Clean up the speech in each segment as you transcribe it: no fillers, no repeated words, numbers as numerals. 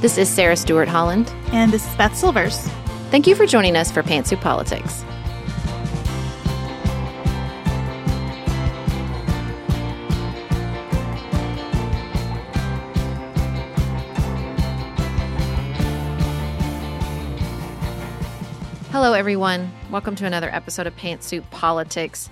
This is Sarah Stewart Holland. And this is Beth Silvers. Thank you for joining us for Pantsuit Politics. Hello, everyone. Welcome to another episode of Pantsuit Politics.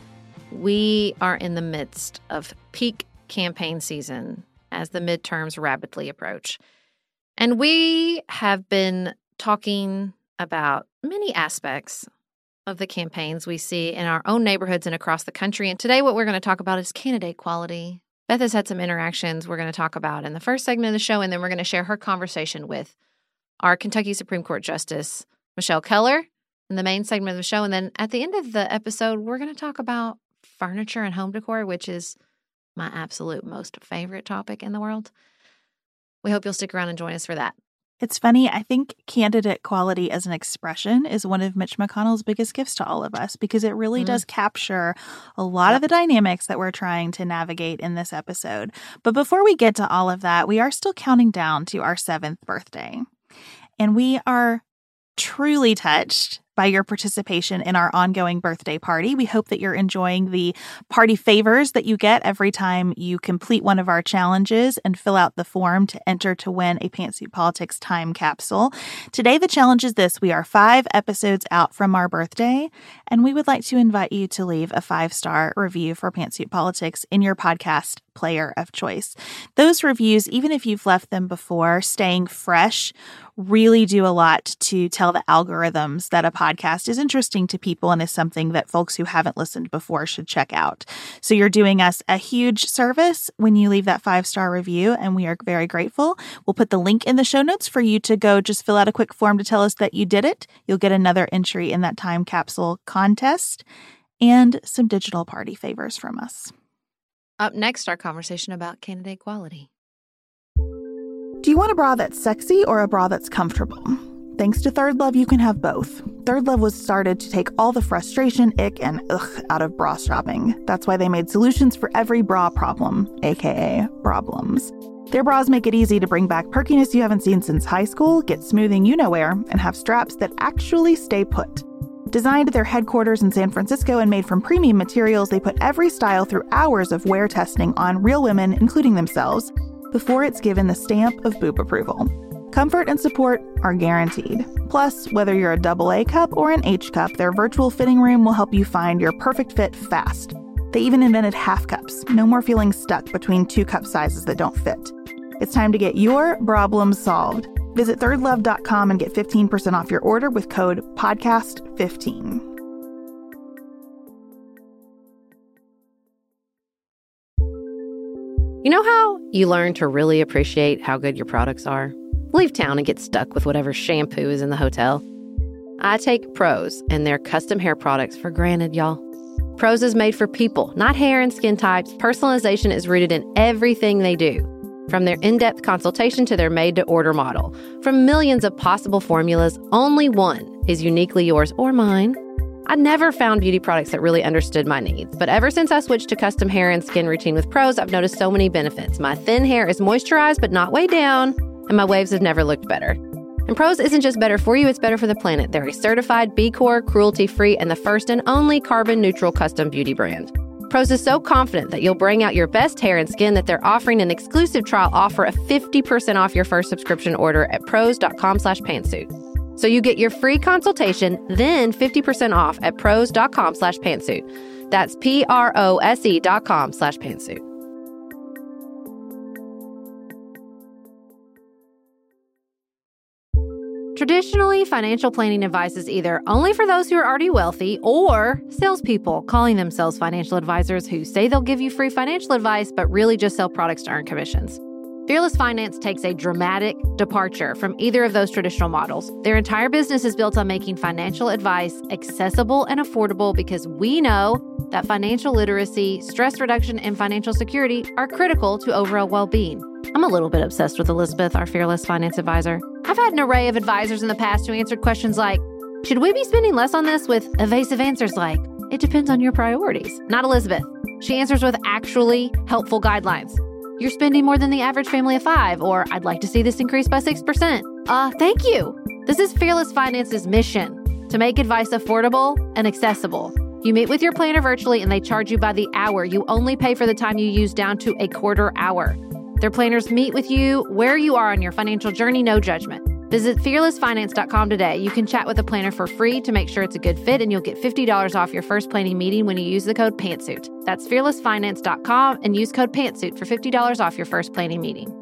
We are in the midst of peak campaign season as the midterms rapidly approach. And we have been talking about many aspects of the campaigns we see in our own neighborhoods and across the country. And today what we're going to talk about is candidate quality. Beth has had some interactions we're going to talk about in the first segment of the show, and then we're going to share her conversation with our Kentucky Supreme Court Justice, Michelle Keller, in the main segment of the show. And then at the end of the episode, we're going to talk about furniture and home decor, which is my absolute most favorite topic in the world. We hope you'll stick around and join us for that. It's funny. I think candidate quality as an expression is one of Mitch McConnell's biggest gifts to all of us, because it really does capture a lot of the dynamics that we're trying to navigate in this episode. But before we get to all of that, we are still counting down to our 7th birthday. And we are truly touched by your participation in our ongoing birthday party. We hope that you're enjoying the party favors that you get every time you complete one of our challenges and fill out the form to enter to win a Pantsuit Politics time capsule. Today, the challenge is this. We are 5 episodes out from our birthday, and we would like to invite you to leave a 5-star review for Pantsuit Politics in your podcast player of choice. Those reviews, even if you've left them before, staying fresh, really do a lot to tell the algorithms that a podcast is interesting to people and is something that folks who haven't listened before should check out. So you're doing us a huge service when you leave that 5-star review, and we are very grateful. We'll put the link in the show notes for you to go just fill out a quick form to tell us that you did it. You'll get another entry in that time capsule contest and some digital party favors from us. Up next, our conversation about candidate quality. Do you want a bra that's sexy or a bra that's comfortable? Thanks to Third Love, you can have both. Third Love was started to take all the frustration, ick, and ugh out of bra shopping. That's why they made solutions for every bra problem, aka problems. Their bras make it easy to bring back perkiness you haven't seen since high school, get smoothing you-know-where, and have straps that actually stay put. Designed at their headquarters in San Francisco and made from premium materials, they put every style through hours of wear testing on real women, including themselves, before it's given the stamp of boob approval. Comfort and support are guaranteed. Plus, whether you're a AA cup or an H cup, their virtual fitting room will help you find your perfect fit fast. They even invented half cups. No more feeling stuck between 2 cup sizes that don't fit. It's time to get your problem solved. Visit thirdlove.com and get 15% off your order with code PODCAST15. You know how you learn to really appreciate how good your products are? Leave town and get stuck with whatever shampoo is in the hotel. I take Prose and their custom hair products for granted, y'all. Prose is made for people, not hair and skin types. Personalization is rooted in everything they do. From their in-depth consultation to their made-to-order model. From millions of possible formulas, only one is uniquely yours or mine. I never found beauty products that really understood my needs, but ever since I switched to custom hair and skin routine with Prose, I've noticed so many benefits. My thin hair is moisturized but not weighed down, and my waves have never looked better. And Prose isn't just better for you, it's better for the planet. They're a certified B Corp, cruelty-free, and the first and only carbon-neutral custom beauty brand. Prose is so confident that you'll bring out your best hair and skin that they're offering an exclusive trial offer of 50% off your first subscription order at prose.com/pantsuit. So you get your free consultation, then 50% off at prose.com/pantsuit. That's prose.com/pantsuit. Traditionally, financial planning advice is either only for those who are already wealthy or salespeople calling themselves financial advisors who say they'll give you free financial advice but really just sell products to earn commissions. Fearless Finance takes a dramatic departure from either of those traditional models. Their entire business is built on making financial advice accessible and affordable because we know that financial literacy, stress reduction, and financial security are critical to overall well-being. I'm a little bit obsessed with Elizabeth, our Fearless Finance advisor. I've had an array of advisors in the past who answered questions like, should we be spending less on this, with evasive answers like, it depends on your priorities. Not Elizabeth. She answers with actually helpful guidelines. you're spending more than the average family of 5, or I'd like to see this increase by 6%. Thank you. This is Fearless Finance's mission, to make advice affordable and accessible. You meet with your planner virtually and they charge you by the hour. You only pay for the time you use down to a quarter hour. Their planners meet with you where you are on your financial journey, no judgment. Visit fearlessfinance.com today. You can chat with a planner for free to make sure it's a good fit, and you'll get $50 off your first planning meeting when you use the code PANTSUIT. That's fearlessfinance.com and use code PANTSUIT for $50 off your first planning meeting.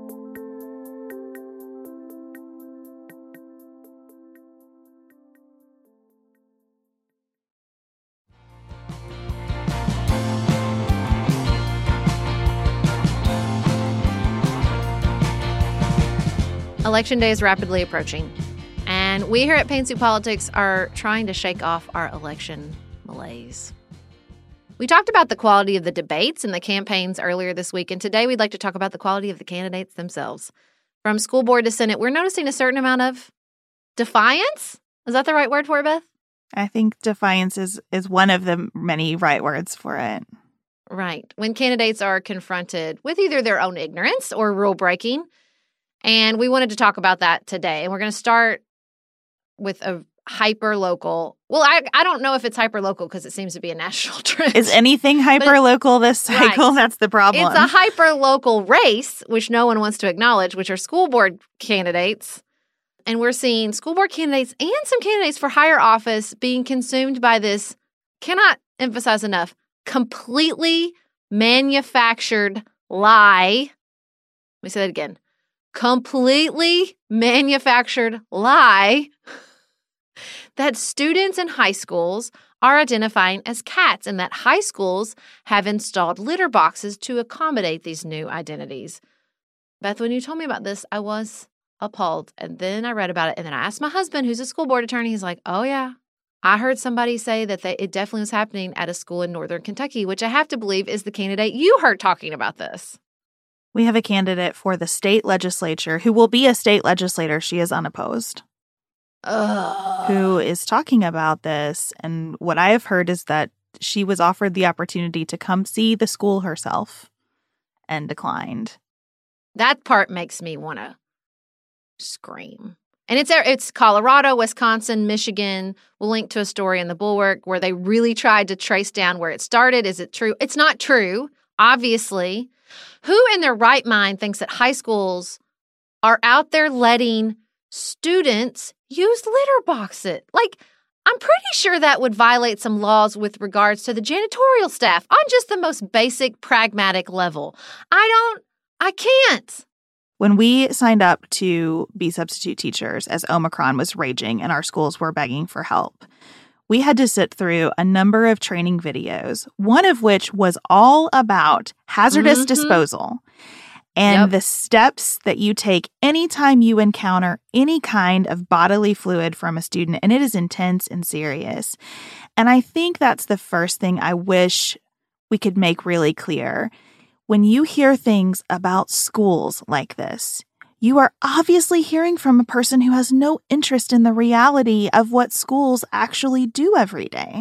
Election day is rapidly approaching, and we here at Pantsuit Politics are trying to shake off our election malaise. We talked about the quality of the debates and the campaigns earlier this week, and today we'd like to talk about the quality of the candidates themselves. From school board to Senate, we're noticing a certain amount of defiance. Is that the right word for it, Beth? I think defiance is one of the many right words for it. Right. When candidates are confronted with either their own ignorance or rule breaking. And we wanted to talk about that today. And we're going to start with a hyper-local. Well, I don't know if it's hyper-local because it seems to be a national trend. Is anything hyper-local this cycle? Right. That's the problem. It's a hyper-local race, which no one wants to acknowledge, which are school board candidates. And we're seeing school board candidates and some candidates for higher office being consumed by this, cannot emphasize enough, completely manufactured lie. Let me say that again. Completely manufactured lie that students in high schools are identifying as cats and that high schools have installed litter boxes to accommodate these new identities. Beth, when you told me about this, I was appalled. And then I read about it. And then I asked my husband, who's a school board attorney. He's like, oh, yeah. I heard somebody say that it definitely was happening at a school in northern Kentucky, which I have to believe is the candidate you heard talking about this. We have a candidate for the state legislature who will be a state legislator. She is unopposed. Who is talking about this. And what I have heard is that she was offered the opportunity to come see the school herself and declined. That part makes me want to scream. And it's Colorado, Wisconsin, Michigan. We'll link to a story in the Bulwark where they really tried to trace down where it started. Is it true? It's not true, obviously. Who in their right mind thinks that high schools are out there letting students use litter boxes? Like, I'm pretty sure that would violate some laws with regards to the janitorial staff on just the most basic, pragmatic level. I can't. When we signed up to be substitute teachers as Omicron was raging and our schools were begging for help, we had to sit through a number of training videos, one of which was all about hazardous disposal and the steps that you take anytime you encounter any kind of bodily fluid from a student, and it is intense and serious. And I think that's the first thing I wish we could make really clear. When you hear things about schools like this, you are obviously hearing from a person who has no interest in the reality of what schools actually do every day.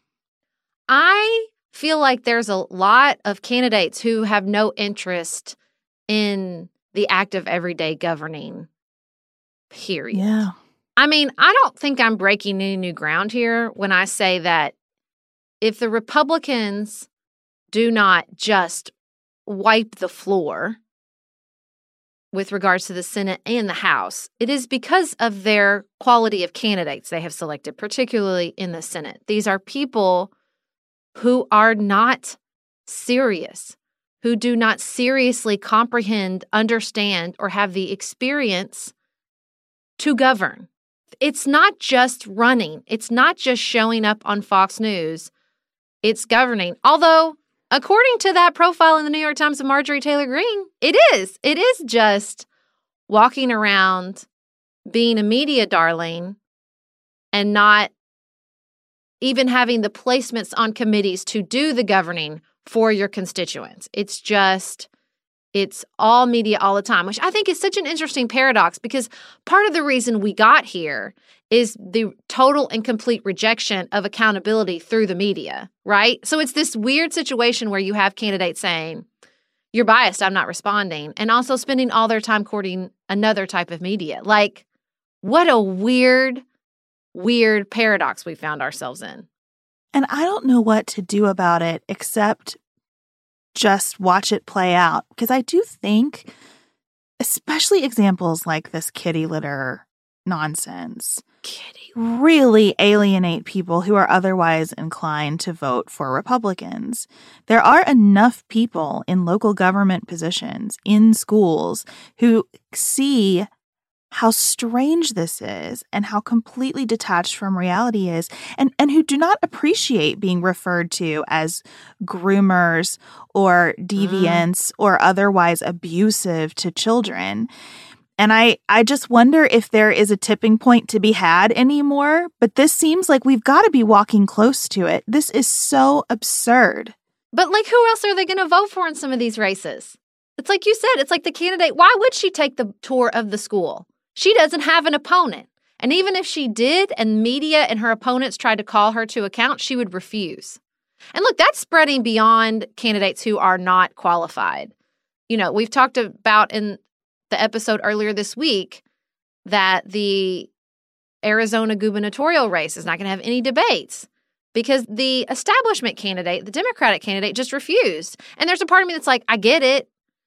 I feel like there's a lot of candidates who have no interest in the act of everyday governing, period. Yeah. I mean, I don't think I'm breaking any new ground here when I say that if the Republicans do not just wipe the floor with regards to the Senate and the House, it is because of their quality of candidates they have selected, particularly in the Senate. These are people who are not serious, who do not seriously comprehend, understand, or have the experience to govern. It's not just running. It's not just showing up on Fox News. It's governing. Although, according to that profile in the New York Times of Marjorie Taylor Greene, it is. It is just walking around being a media darling and not even having the placements on committees to do the governing for your constituents. It's all media all the time, which I think is such an interesting paradox because part of the reason we got here is the total and complete rejection of accountability through the media, right? So it's this weird situation where you have candidates saying, you're biased, I'm not responding, and also spending all their time courting another type of media. Like, what a weird paradox we found ourselves in. And I don't know what to do about it except just watch it play out. Because I do think, especially examples like this kitty litter nonsense, really alienate people who are otherwise inclined to vote for Republicans. There are enough people in local government positions, in schools, who see how strange this is and how completely detached from reality is, and who do not appreciate being referred to as groomers or deviants or otherwise abusive to children. And I just wonder if there is a tipping point to be had anymore, but this seems like we've got to be walking close to it. This is so absurd. But like, who else are they going to vote for in some of these races? It's like you said, it's like the candidate. Why would she take the tour of the school? She doesn't have an opponent. And even if she did and media and her opponents tried to call her to account, she would refuse. And look, that's spreading beyond candidates who are not qualified. You know, we've talked about in the episode earlier this week that the Arizona gubernatorial race is not going to have any debates because the establishment candidate, the Democratic candidate, just refused. And there's a part of me that's like, I get it.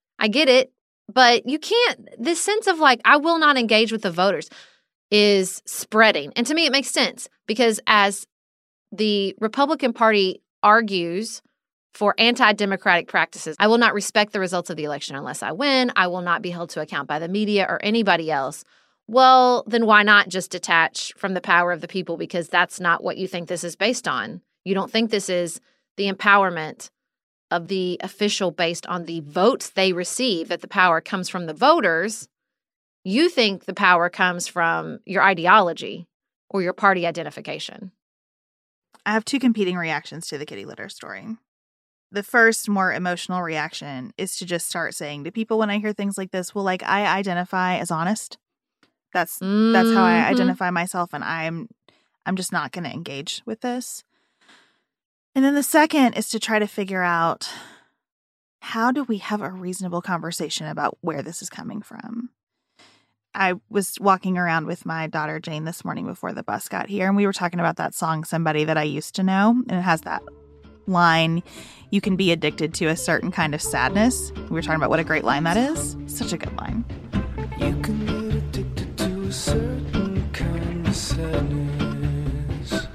But you can't, this sense of like, I will not engage with the voters is spreading. And to me, it makes sense because as the Republican Party argues for anti-democratic practices, I will not respect the results of the election unless I win. I will not be held to account by the media or anybody else. Well, then why not just detach from the power of the people? Because that's not what you think this is based on. You don't think this is the empowerment of the official based on the votes they receive, that the power comes from the voters. You think the power comes from your ideology or your party identification. I have two competing reactions to the kitty litter story. The first, more emotional reaction is to just start saying to people when I hear things like this, well, like, I identify as honest. That's how I identify myself, and I'm just not going to engage with this. And then the second is to try to figure out, how do we have a reasonable conversation about where this is coming from? I was walking around with my daughter Jane this morning before the bus got here, and we were talking about that song, Somebody That I Used to Know, and it has that line, you can be addicted to a certain kind of sadness. We were talking about what a great line that is. Such a good line. You can get addicted to a certain kind of sadness.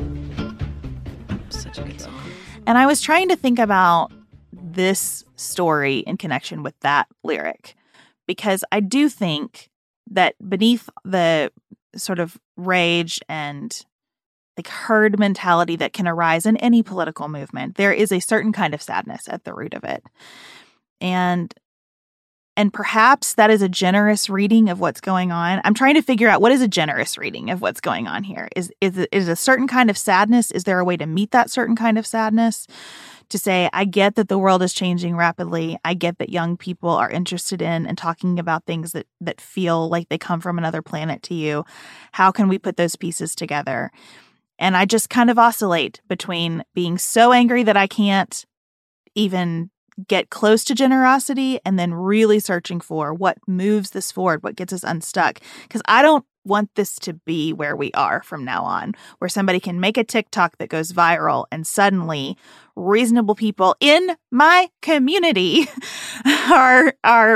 Such a good song. And I was trying to think about this story in connection with that lyric, because I do think that beneath the sort of rage and like herd mentality that can arise in any political movement, there is a certain kind of sadness at the root of it. And perhaps that is a generous reading of what's going on. I'm trying to figure out, what is a generous reading of what's going on here? Is it a certain kind of sadness? Is there a way to meet that certain kind of sadness? To say, I get that the world is changing rapidly. I get that young people are interested in and talking about things that feel like they come from another planet to you. How can we put those pieces together? And I just kind of oscillate between being so angry that I can't even get close to generosity and then really searching for what moves this forward, what gets us unstuck. Because I don't want this to be where we are from now on, where somebody can make a TikTok that goes viral and suddenly reasonable people in my community are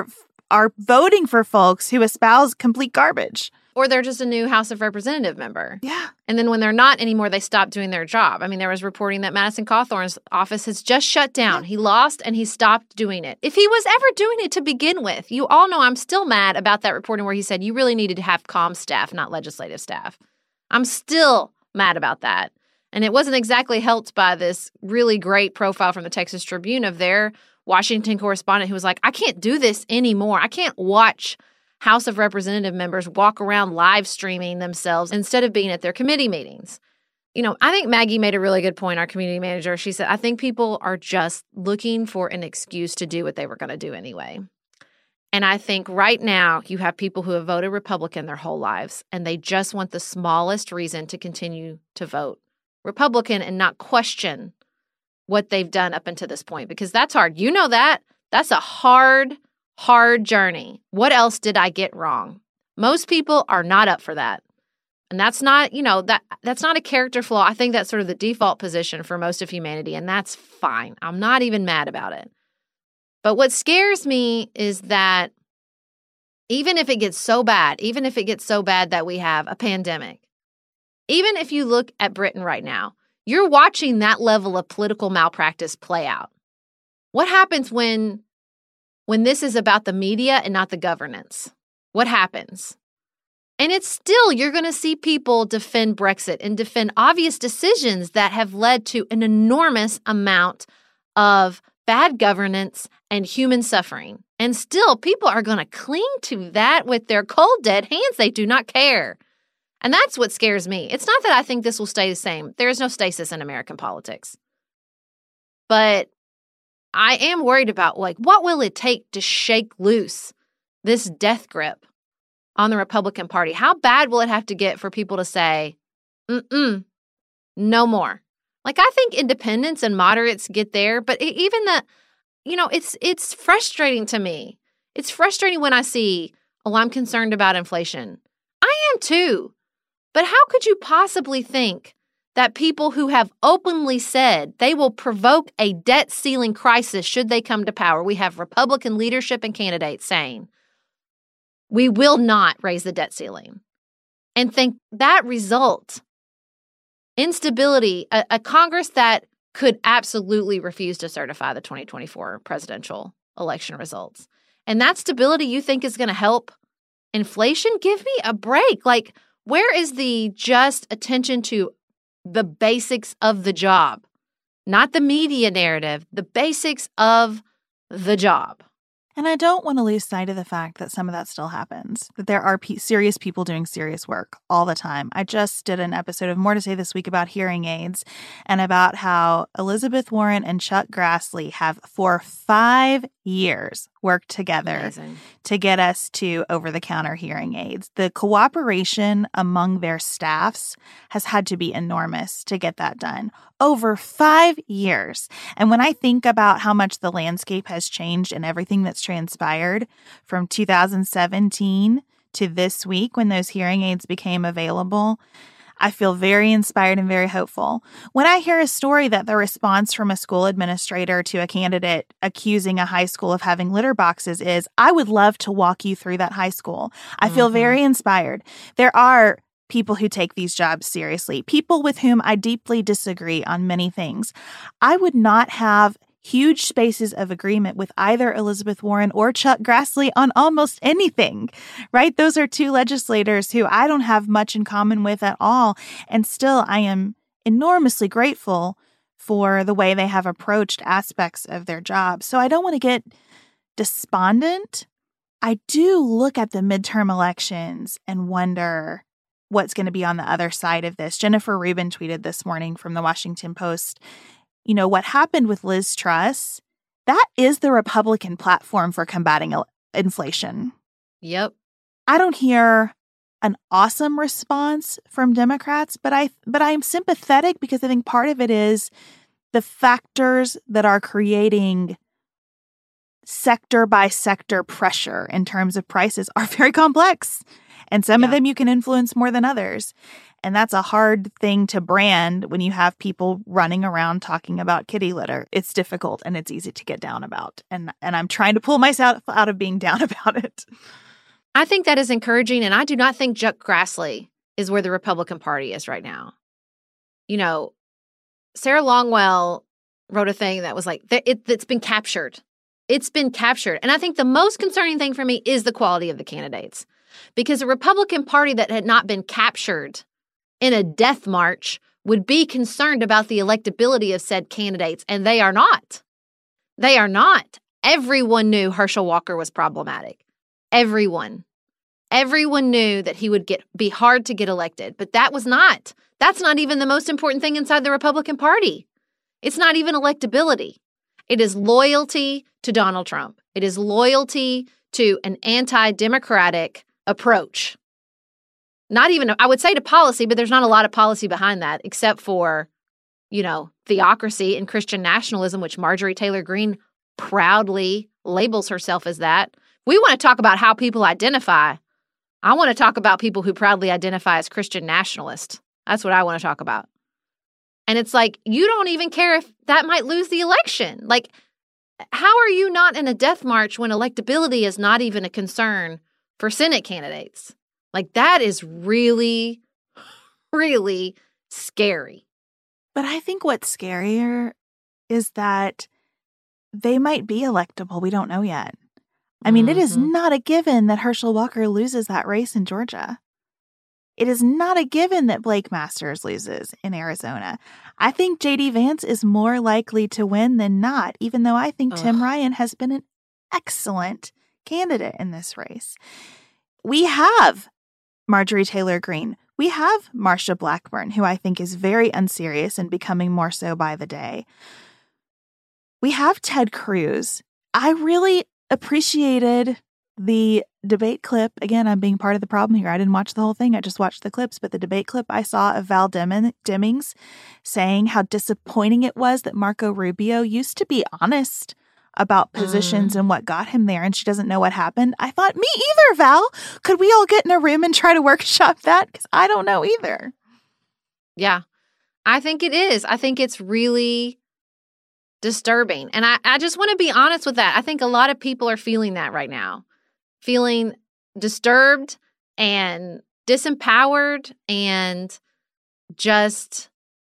voting for folks who espouse complete garbage. Or they're just a new House of Representative member. Yeah. And then when they're not anymore, they stop doing their job. I mean, there was reporting that Madison Cawthorn's office has just shut down. Yeah. He lost and he stopped doing it. If he was ever doing it to begin with, you all know I'm still mad about that reporting where he said you really needed to have comm staff, not legislative staff. I'm still mad about that. And it wasn't exactly helped by this really great profile from the Texas Tribune of their Washington correspondent who was like, I can't do this anymore. I can't watch House of Representative members walk around live streaming themselves instead of being at their committee meetings. You know, I think Maggie made a really good point, our community manager. She said, I think people are just looking for an excuse to do what they were going to do anyway. And I think right now you have people who have voted Republican their whole lives, and they just want the smallest reason to continue to vote Republican and not question what they've done up until this point, because that's hard. You know that. That's a hard journey. What else did I get wrong? Most people are not up for that. And that's not, that's not a character flaw. I think that's sort of the default position for most of humanity, and that's fine. I'm not even mad about it. But what scares me is that even if it gets so bad that we have a pandemic, even if you look at Britain right now, you're watching that level of political malpractice play out. What happens when this is about the media and not the governance? What happens? And it's still, you're going to see people defend Brexit and defend obvious decisions that have led to an enormous amount of bad governance and human suffering. And still, people are going to cling to that with their cold, dead hands. They do not care. And that's what scares me. It's not that I think this will stay the same. There is no stasis in American politics. But I am worried about, what will it take to shake loose this death grip on the Republican Party? How bad will it have to get for people to say, no more? I think independents and moderates get there, but even it's frustrating to me. It's frustrating when I see, I'm concerned about inflation. I am too. But how could you possibly think that people who have openly said they will provoke a debt ceiling crisis should they come to power? We have Republican leadership and candidates saying, we will not raise the debt ceiling, and think that result, instability, a Congress that could absolutely refuse to certify the 2024 presidential election results. And that stability you think is going to help inflation? Give me a break. Where is the just attention to the basics of the job? Not the media narrative, the basics of the job. And I don't want to lose sight of the fact that some of that still happens, that there are serious people doing serious work all the time. I just did an episode of More to Say this week about hearing aids and about how Elizabeth Warren and Chuck Grassley have for 5 years worked together to get us to over-the-counter hearing aids. The cooperation among their staffs has had to be enormous to get that done. Over 5 years. And when I think about how much the landscape has changed and everything that's transpired from 2017 to this week when those hearing aids became available, I feel very inspired and very hopeful. When I hear a story that the response from a school administrator to a candidate accusing a high school of having litter boxes is, I would love to walk you through that high school. I feel very inspired. There are people who take these jobs seriously, people with whom I deeply disagree on many things. I would not have huge spaces of agreement with either Elizabeth Warren or Chuck Grassley on almost anything, right? Those are two legislators who I don't have much in common with at all. And still, I am enormously grateful for the way they have approached aspects of their job. So I don't want to get despondent. I do look at the midterm elections and wonder what's going to be on the other side of this. Jennifer Rubin tweeted this morning from the Washington Post, what happened with Liz Truss, that is the Republican platform for combating inflation. Yep. I don't hear an awesome response from Democrats, but I'm sympathetic because I think part of it is the factors that are creating sector by sector pressure in terms of prices are very complex. And some of them you can influence more than others. And that's a hard thing to brand when you have people running around talking about kitty litter. It's difficult and it's easy to get down about. And I'm trying to pull myself out of being down about it. I think that is encouraging. And I do not think Chuck Grassley is where the Republican Party is right now. Sarah Longwell wrote a thing that was it's been captured. It's been captured. And I think the most concerning thing for me is the quality of the candidates. Because a Republican Party that had not been captured in a death march would be concerned about the electability of said candidates, and they are not. They are not. Everyone knew Herschel Walker was problematic. Everyone. Everyone knew that he would be hard to get elected, but that's not even the most important thing inside the Republican Party. It's not even electability. It is loyalty to Donald Trump. It is loyalty to an anti-democratic approach. Not even, I would say, to policy, but there's not a lot of policy behind that except for, theocracy and Christian nationalism, which Marjorie Taylor Greene proudly labels herself as that. We want to talk about how people identify. I want to talk about people who proudly identify as Christian nationalists. That's what I want to talk about. And it's like, you don't even care if that might lose the election. Like, how are you not in a death march when electability is not even a concern for Senate candidates? Like, that is really, really scary. But I think what's scarier is that they might be electable. We don't know yet. I mean, it is not a given that Herschel Walker loses that race in Georgia. It is not a given that Blake Masters loses in Arizona. I think J.D. Vance is more likely to win than not, even though I think Tim Ryan has been an excellent candidate in this race. We have Marjorie Taylor Greene. We have Marsha Blackburn, who I think is very unserious and becoming more so by the day. We have Ted Cruz. I really appreciated the debate clip. Again, I'm being part of the problem here. I didn't watch the whole thing. I just watched the clips. But the debate clip I saw of Val Demings saying how disappointing it was that Marco Rubio used to be honest about positions and what got him there, and she doesn't know what happened. I thought, me either, Val. Could we all get in a room and try to workshop that? Because I don't know either. Yeah, I think it is. I think it's really disturbing. And I just want to be honest with that. I think a lot of people are feeling that right now. Feeling disturbed and disempowered and just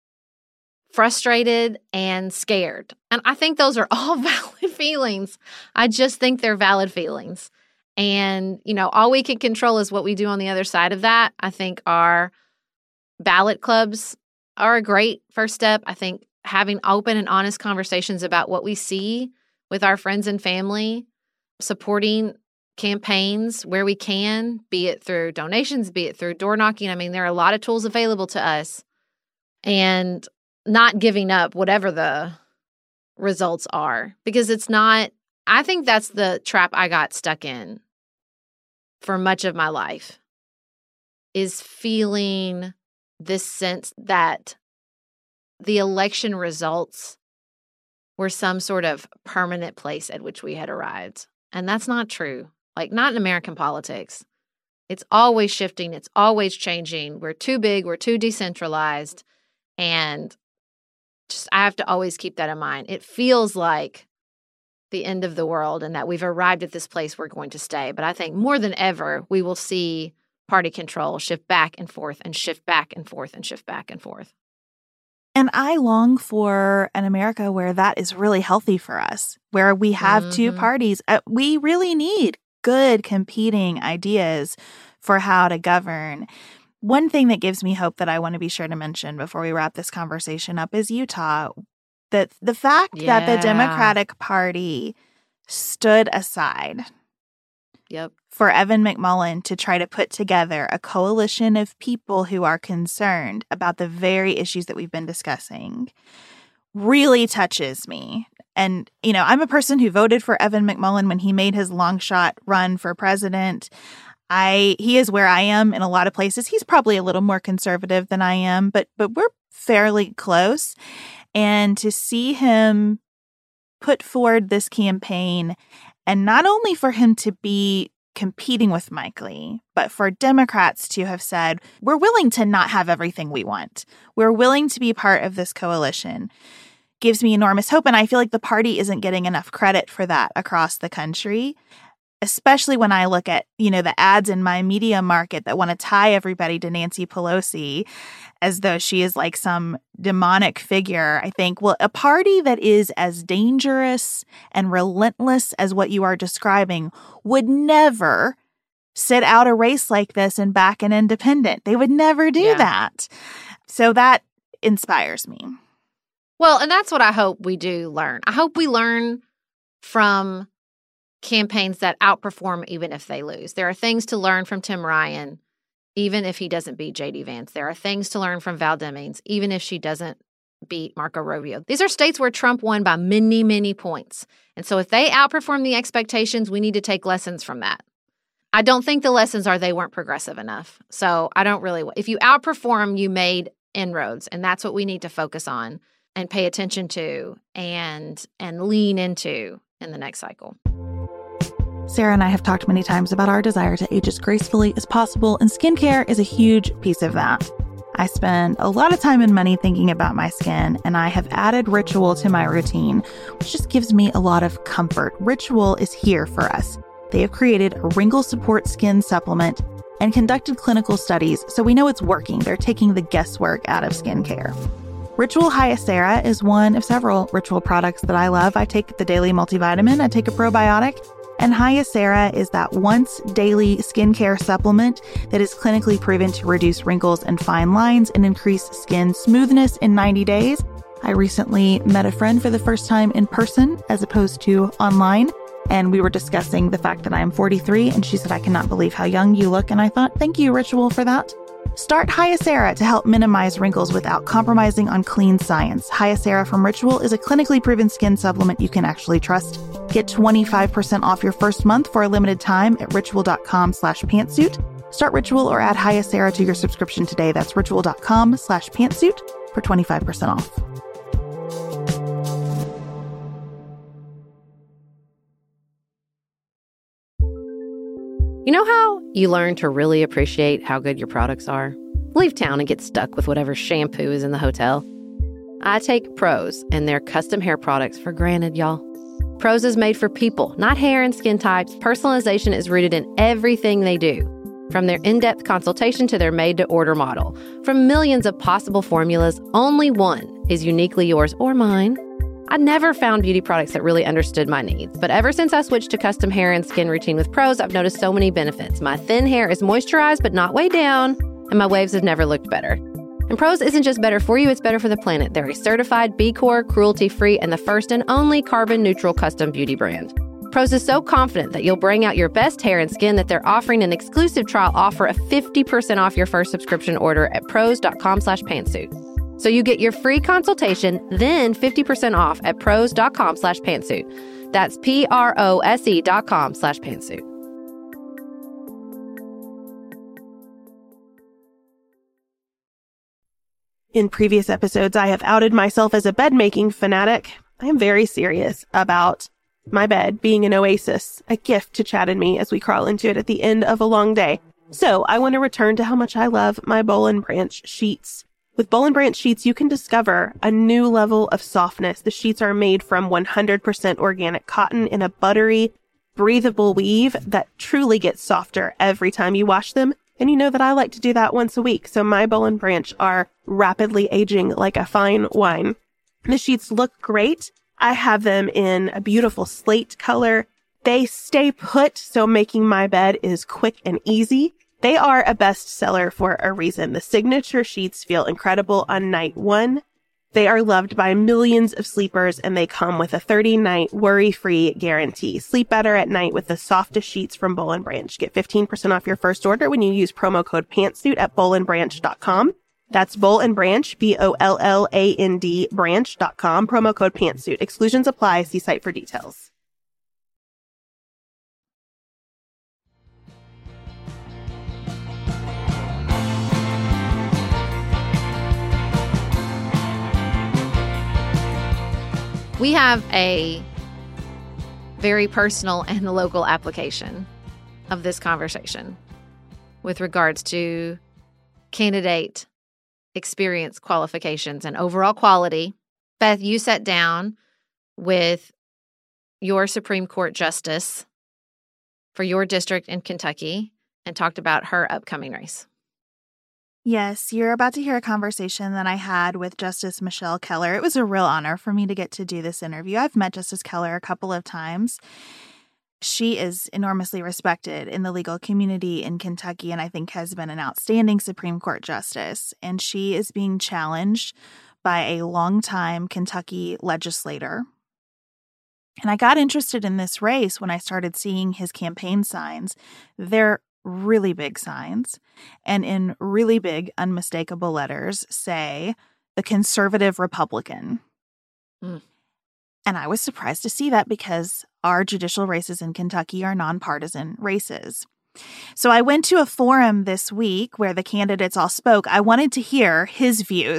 frustrated and scared. And I think those are all valid feelings. I just think they're valid feelings. And, you know, all we can control is what we do on the other side of that. I think our ballot clubs are a great first step. I think having open and honest conversations about what we see with our friends and family, supporting campaigns where we can, be it through donations, be it through door knocking. I mean, there are a lot of tools available to us, and not giving up whatever the results are, because it's not, I think that's the trap I got stuck in for much of my life, is feeling this sense that the election results were some sort of permanent place at which we had arrived. And that's not true. Like, not in American politics. It's always shifting. It's always changing. We're too big. We're too decentralized. And just, I have to always keep that in mind. It feels like the end of the world and that we've arrived at this place we're going to stay. But I think more than ever, we will see party control shift back and forth and shift back and forth and shift back and forth. And I long for an America where that is really healthy for us, where we have two parties. We really need good competing ideas for how to govern. One thing that gives me hope that I want to be sure to mention before we wrap this conversation up is Utah. That the fact that the Democratic Party stood aside for Evan McMullin to try to put together a coalition of people who are concerned about the very issues that we've been discussing really touches me. And, you know, I'm a person who voted for Evan McMullin when he made his long shot run for president. He is where I am in a lot of places. He's probably a little more conservative than I am, but we're fairly close. And to see him put forward this campaign, and not only for him to be competing with Mike Lee, but for Democrats to have said, we're willing to not have everything we want. We're willing to be part of this coalition, gives me enormous hope. And I feel like the party isn't getting enough credit for that across the country, especially when I look at, you know, the ads in my media market that want to tie everybody to Nancy Pelosi as though she is like some demonic figure. I think, well, a party that is as dangerous and relentless as what you are describing would never sit out a race like this and back an independent. They would never do that. So that inspires me. Well, and that's what I hope we do learn. I hope we learn from campaigns that outperform even if they lose. There are things to learn from Tim Ryan, even if he doesn't beat J.D. Vance. There are things to learn from Val Demings, even if she doesn't beat Marco Rubio. These are states where Trump won by many, many points. And so if they outperform the expectations, we need to take lessons from that. I don't think the lessons are they weren't progressive enough. So I don't really, if you outperform, you made inroads. And that's what we need to focus on and pay attention to and lean into in the next cycle. Sarah and I have talked many times about our desire to age as gracefully as possible, and skincare is a huge piece of that. I spend a lot of time and money thinking about my skin, and I have added Ritual to my routine, which just gives me a lot of comfort. Ritual is here for us. They have created a wrinkle support skin supplement and conducted clinical studies, so we know it's working. They're taking the guesswork out of skincare. Ritual Hyacera is one of several Ritual products that I love. I take the daily multivitamin, I take a probiotic, and Hyacera is that once daily skincare supplement that is clinically proven to reduce wrinkles and fine lines and increase skin smoothness in 90 days. I recently met a friend for the first time in person as opposed to online, and we were discussing the fact that I am 43, and she said, "I cannot believe how young you look." And I thought, thank you, Ritual, for that. Start Hyacera to help minimize wrinkles without compromising on clean science. Hyacera from Ritual is a clinically proven skin supplement you can actually trust. Get 25% off your first month for a limited time at ritual.com/pantsuit. Start Ritual or add Hyacera to your subscription today. That's ritual.com/pantsuit for 25% off. You know how you learn to really appreciate how good your products are? Leave town and get stuck with whatever shampoo is in the hotel. I take Prose and their custom hair products for granted, y'all. Prose is made for people, not hair and skin types. Personalization is rooted in everything they do. From their in-depth consultation to their made-to-order model. From millions of possible formulas, only one is uniquely yours or mine. I never found beauty products that really understood my needs, but ever since I switched to custom hair and skin routine with Prose, I've noticed so many benefits. My thin hair is moisturized but not weighed down, and my waves have never looked better. And Prose isn't just better for you, it's better for the planet. They're a certified B Corp, cruelty-free, and the first and only carbon-neutral custom beauty brand. Prose is so confident that you'll bring out your best hair and skin that they're offering an exclusive trial offer of 50% off your first subscription order at prose.com/pantsuit. So you get your free consultation, then 50% off at prose.com/pantsuit. That's PROSE.com/pantsuit. In previous episodes, I have outed myself as a bed-making fanatic. I am very serious about my bed being an oasis, a gift to Chad and me as we crawl into it at the end of a long day. So I want to return to how much I love my Boll & Branch sheets. With Boll & Branch sheets, you can discover a new level of softness. The sheets are made from 100% organic cotton in a buttery, breathable weave that truly gets softer every time you wash them. And you know that I like to do that once a week, so my Boll & Branch are rapidly aging like a fine wine. The sheets look great. I have them in a beautiful slate color. They stay put, so making my bed is quick and easy. They are a bestseller for a reason. The signature sheets feel incredible on night one. They are loved by millions of sleepers, and they come with a 30-night worry-free guarantee. Sleep better at night with the softest sheets from Boll & Branch. Get 15% off your first order when you use promo code PANTSUIT at bollandbranch.com. That's Boll & Branch, BOLLAND branch.com, promo code PANTSUIT. Exclusions apply. See site for details. We have a very personal and local application of this conversation with regards to candidate experience qualifications and overall quality. Beth, you sat down with your Supreme Court justice for your district in Kentucky and talked about her upcoming race. Yes, you're about to hear a conversation that I had with Justice Michelle Keller. It was a real honor for me to get to do this interview. I've met Justice Keller a couple of times. She is enormously respected in the legal community in Kentucky and I think has been an outstanding Supreme Court justice. And she is being challenged by a longtime Kentucky legislator. And I got interested in this race when I started seeing his campaign signs. They're really big signs, and in really big, unmistakable letters say, the conservative Republican. And I was surprised to see that because our judicial races in Kentucky are nonpartisan races. So I went to a forum this week where the candidates all spoke. I wanted to hear his views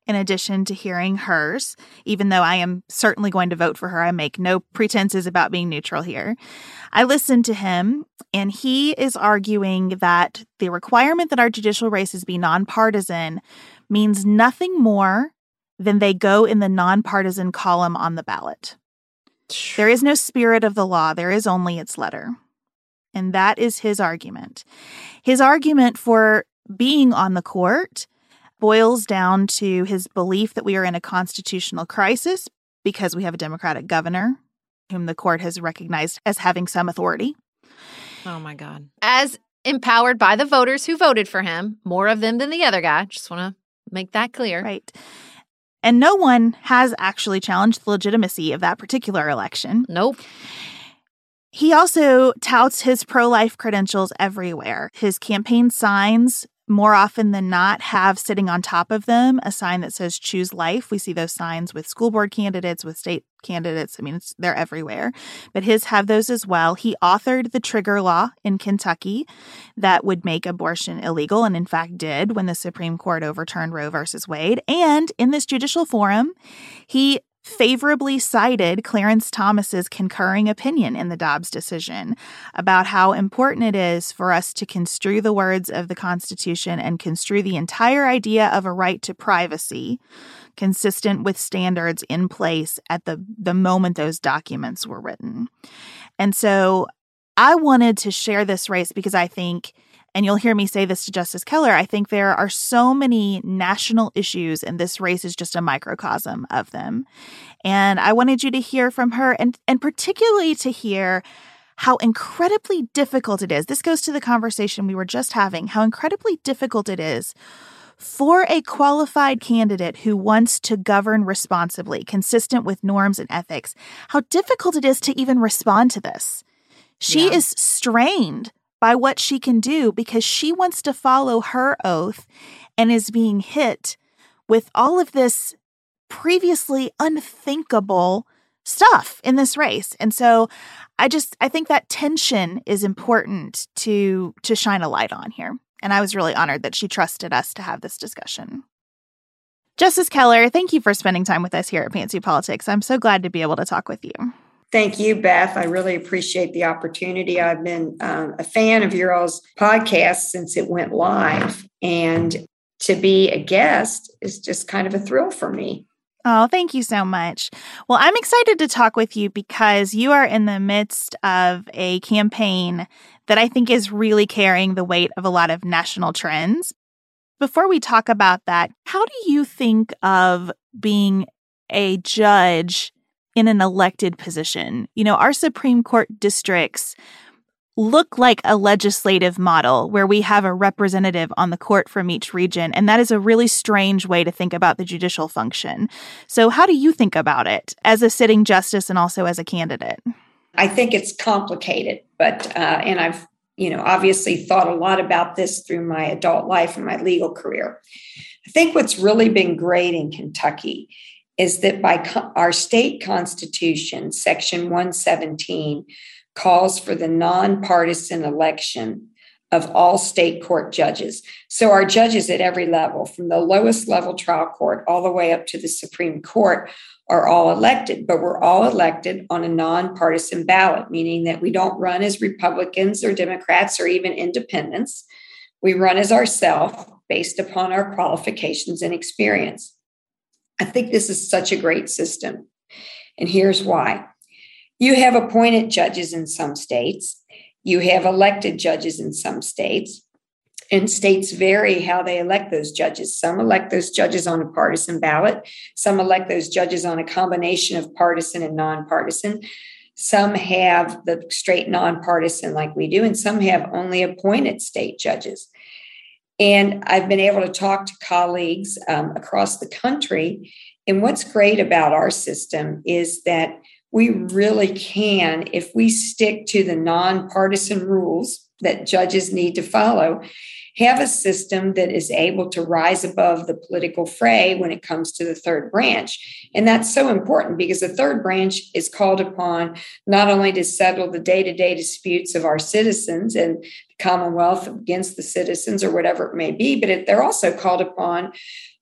in addition to hearing hers, even though I am certainly going to vote for her. I make no pretenses about being neutral here. I listened to him, and he is arguing that the requirement that our judicial races be nonpartisan means nothing more than they go in the nonpartisan column on the ballot. There is no spirit of the law. There is only its letter. And that is his argument. His argument for being on the court boils down to his belief that we are in a constitutional crisis because we have a Democratic governor whom the court has recognized as having some authority. Oh, my God. As empowered by the voters who voted for him, more of them than the other guy. Just want to make that clear. Right. And no one has actually challenged the legitimacy of that particular election. Nope. He also touts his pro-life credentials everywhere. His campaign signs, more often than not, have sitting on top of them a sign that says choose life. We see those signs with school board candidates, with state candidates. I mean, they're everywhere. But his have those as well. He authored the trigger law in Kentucky that would make abortion illegal, and in fact did when the Supreme Court overturned Roe versus Wade. And in this judicial forum, he favorably cited Clarence Thomas's concurring opinion in the Dobbs decision about how important it is for us to construe the words of the Constitution and construe the entire idea of a right to privacy consistent with standards in place at the moment those documents were written. And so I wanted to share this race because I think, and you'll hear me say this to Justice Keller, I think there are so many national issues, and this race is just a microcosm of them. And I wanted you to hear from her, and particularly to hear how incredibly difficult it is. This goes to the conversation we were just having, how incredibly difficult it is for a qualified candidate who wants to govern responsibly, consistent with norms and ethics, how difficult it is to even respond to this. She is strained by what she can do because she wants to follow her oath and is being hit with all of this previously unthinkable stuff in this race. And so I think that tension is important to shine a light on here. And I was really honored that she trusted us to have this discussion. Justice Keller, thank you for spending time with us here at Pantsuit Politics. I'm so glad to be able to talk with you. Thank you, Beth. I really appreciate the opportunity. I've been a fan of your all's podcast since it went live. And to be a guest is just kind of a thrill for me. Oh, thank you so much. Well, I'm excited to talk with you because you are in the midst of a campaign that I think is really carrying the weight of a lot of national trends. Before we talk about that, how do you think of being a judge in an elected position? You know, our Supreme Court districts look like a legislative model where we have a representative on the court from each region, and that is a really strange way to think about the judicial function. So how do you think about it as a sitting justice and also as a candidate? I think it's complicated, but and I've obviously thought a lot about this through my adult life and my legal career. I think what's really been great in Kentucky is that by our state constitution, Section 117 calls for the nonpartisan election of all state court judges. So our judges at every level, from the lowest level trial court all the way up to the Supreme Court, are all elected, but we're all elected on a nonpartisan ballot, meaning that we don't run as Republicans or Democrats or even independents. We run as ourselves based upon our qualifications and experience. I think this is such a great system, and here's why. You have appointed judges in some states. You have elected judges in some states. And states vary how they elect those judges. Some elect those judges on a partisan ballot. Some elect those judges on a combination of partisan and nonpartisan. Some have the straight nonpartisan like we do, and some have only appointed state judges. And I've been able to talk to colleagues across the country. And what's great about our system is that we really can, if we stick to the nonpartisan rules that judges need to follow, have a system that is able to rise above the political fray when it comes to the third branch. And that's so important because the third branch is called upon not only to settle the day-to-day disputes of our citizens and the Commonwealth against the citizens or whatever it may be, but they're also called upon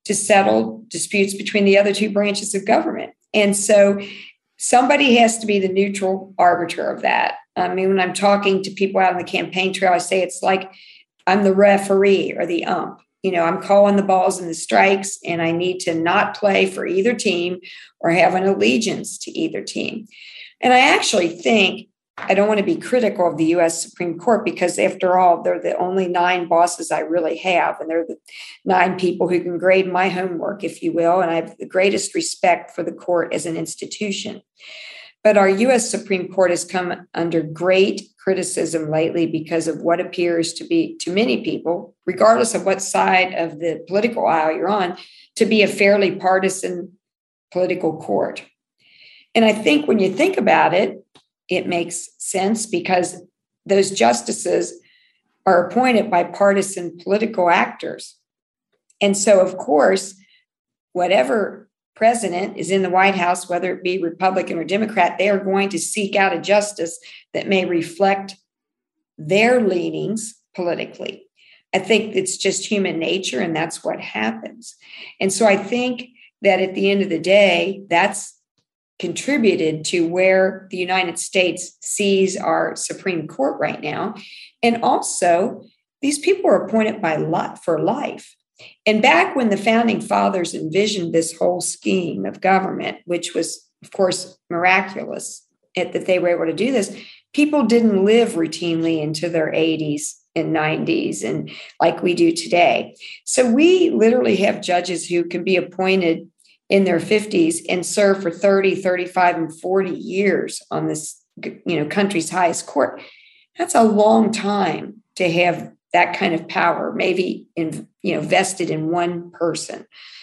to settle disputes between the other two branches of government. And so somebody has to be the neutral arbiter of that. I mean, when I'm talking to people out on the campaign trail, I say it's like I'm the referee or the ump. I'm calling the balls and the strikes, and I need to not play for either team or have an allegiance to either team. And I actually think I don't want to be critical of the U.S. Supreme Court because, after all, they're the only 9 bosses I really have, and they're the 9 people who can grade my homework, if you will. And I have the greatest respect for the court as an institution. But our U.S. Supreme Court has come under great criticism lately because of what appears to be, to many people, regardless of what side of the political aisle you're on, to be a fairly partisan political court. And I think when you think about it, it makes sense because those justices are appointed by partisan political actors. And so, of course, whatever president is in the White House, whether it be Republican or Democrat, they are going to seek out a justice that may reflect their leanings politically. I think it's just human nature, and that's what happens. And so I think that at the end of the day, that's contributed to where the United States sees our Supreme Court right now. And also, these people are appointed for life. And back when the founding fathers envisioned this whole scheme of government, which was, of course, miraculous that they were able to do this, people didn't live routinely into their 80s and 90s and like we do today. So we literally have judges who can be appointed in their 50s and serve for 30, 35, and 40 years on this, country's highest court. That's a long time to have that kind of power, maybe vested in one person.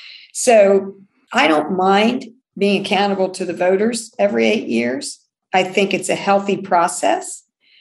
So I don't mind being accountable to the voters every 8 years. I think it's a healthy process.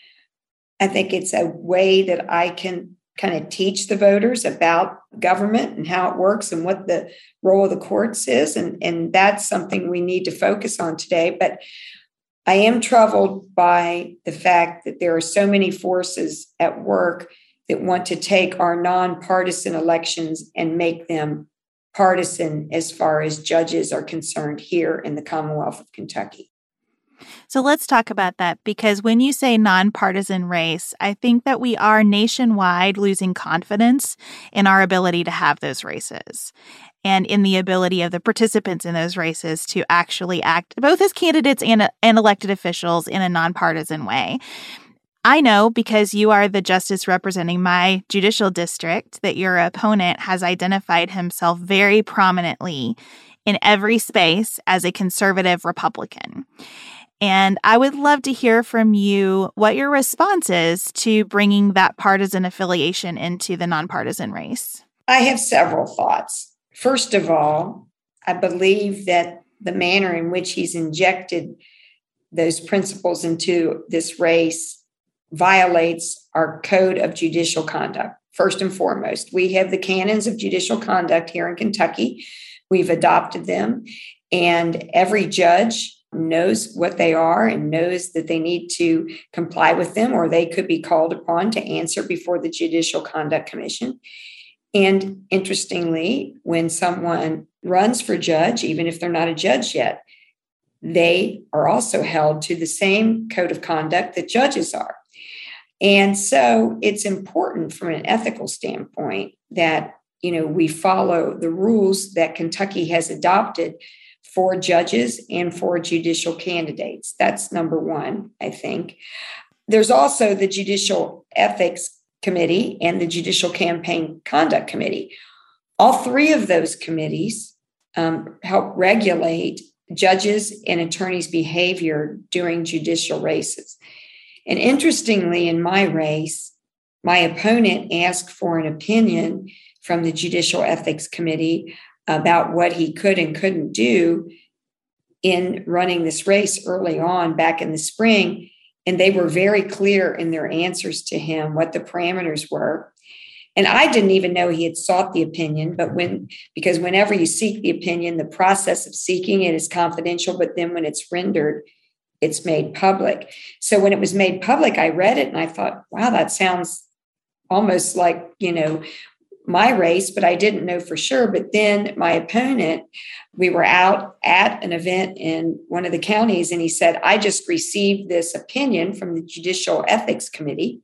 I think it's a way that I can kind of teach the voters about government and how it works and what the role of the courts is. And that's something we need to focus on today. But I am troubled by the fact that there are so many forces at work that want to take our nonpartisan elections and make them partisan as far as judges are concerned here in the Commonwealth of Kentucky. So let's talk about that, because when you say nonpartisan race, I think that we are nationwide losing confidence in our ability to have those races and in the ability of the participants in those races to actually act both as candidates and elected officials in a nonpartisan way. I know, because you are the justice representing my judicial district, that your opponent has identified himself very prominently in every space as a conservative Republican. And I would love to hear from you what your response is to bringing that partisan affiliation into the nonpartisan race. I have several thoughts. First of all, I believe that the manner in which he's injected those principles into this race violates our code of judicial conduct. First and foremost, we have the canons of judicial conduct here in Kentucky. We've adopted them, and every judge knows what they are and knows that they need to comply with them, or they could be called upon to answer before the Judicial Conduct Commission. And interestingly, when someone runs for judge, even if they're not a judge yet, they are also held to the same code of conduct that judges are. And so it's important from an ethical standpoint that, we follow the rules that Kentucky has adopted for judges and for judicial candidates. That's number one, I think. There's also the Judicial Ethics Committee and the Judicial Campaign Conduct Committee. All three of those committees help regulate judges' and attorneys' behavior during judicial races. And interestingly, in my race, my opponent asked for an opinion from the Judicial Ethics Committee about what he could and couldn't do in running this race early on back in the spring. And they were very clear in their answers to him what the parameters were. And I didn't even know he had sought the opinion, because whenever you seek the opinion, the process of seeking it is confidential, but then when it's rendered, it's made public. So when it was made public, I read it and I thought, wow, that sounds almost like, my race, but I didn't know for sure. But then my opponent, we were out at an event in one of the counties, and he said, I just received this opinion from the Judicial Ethics Committee,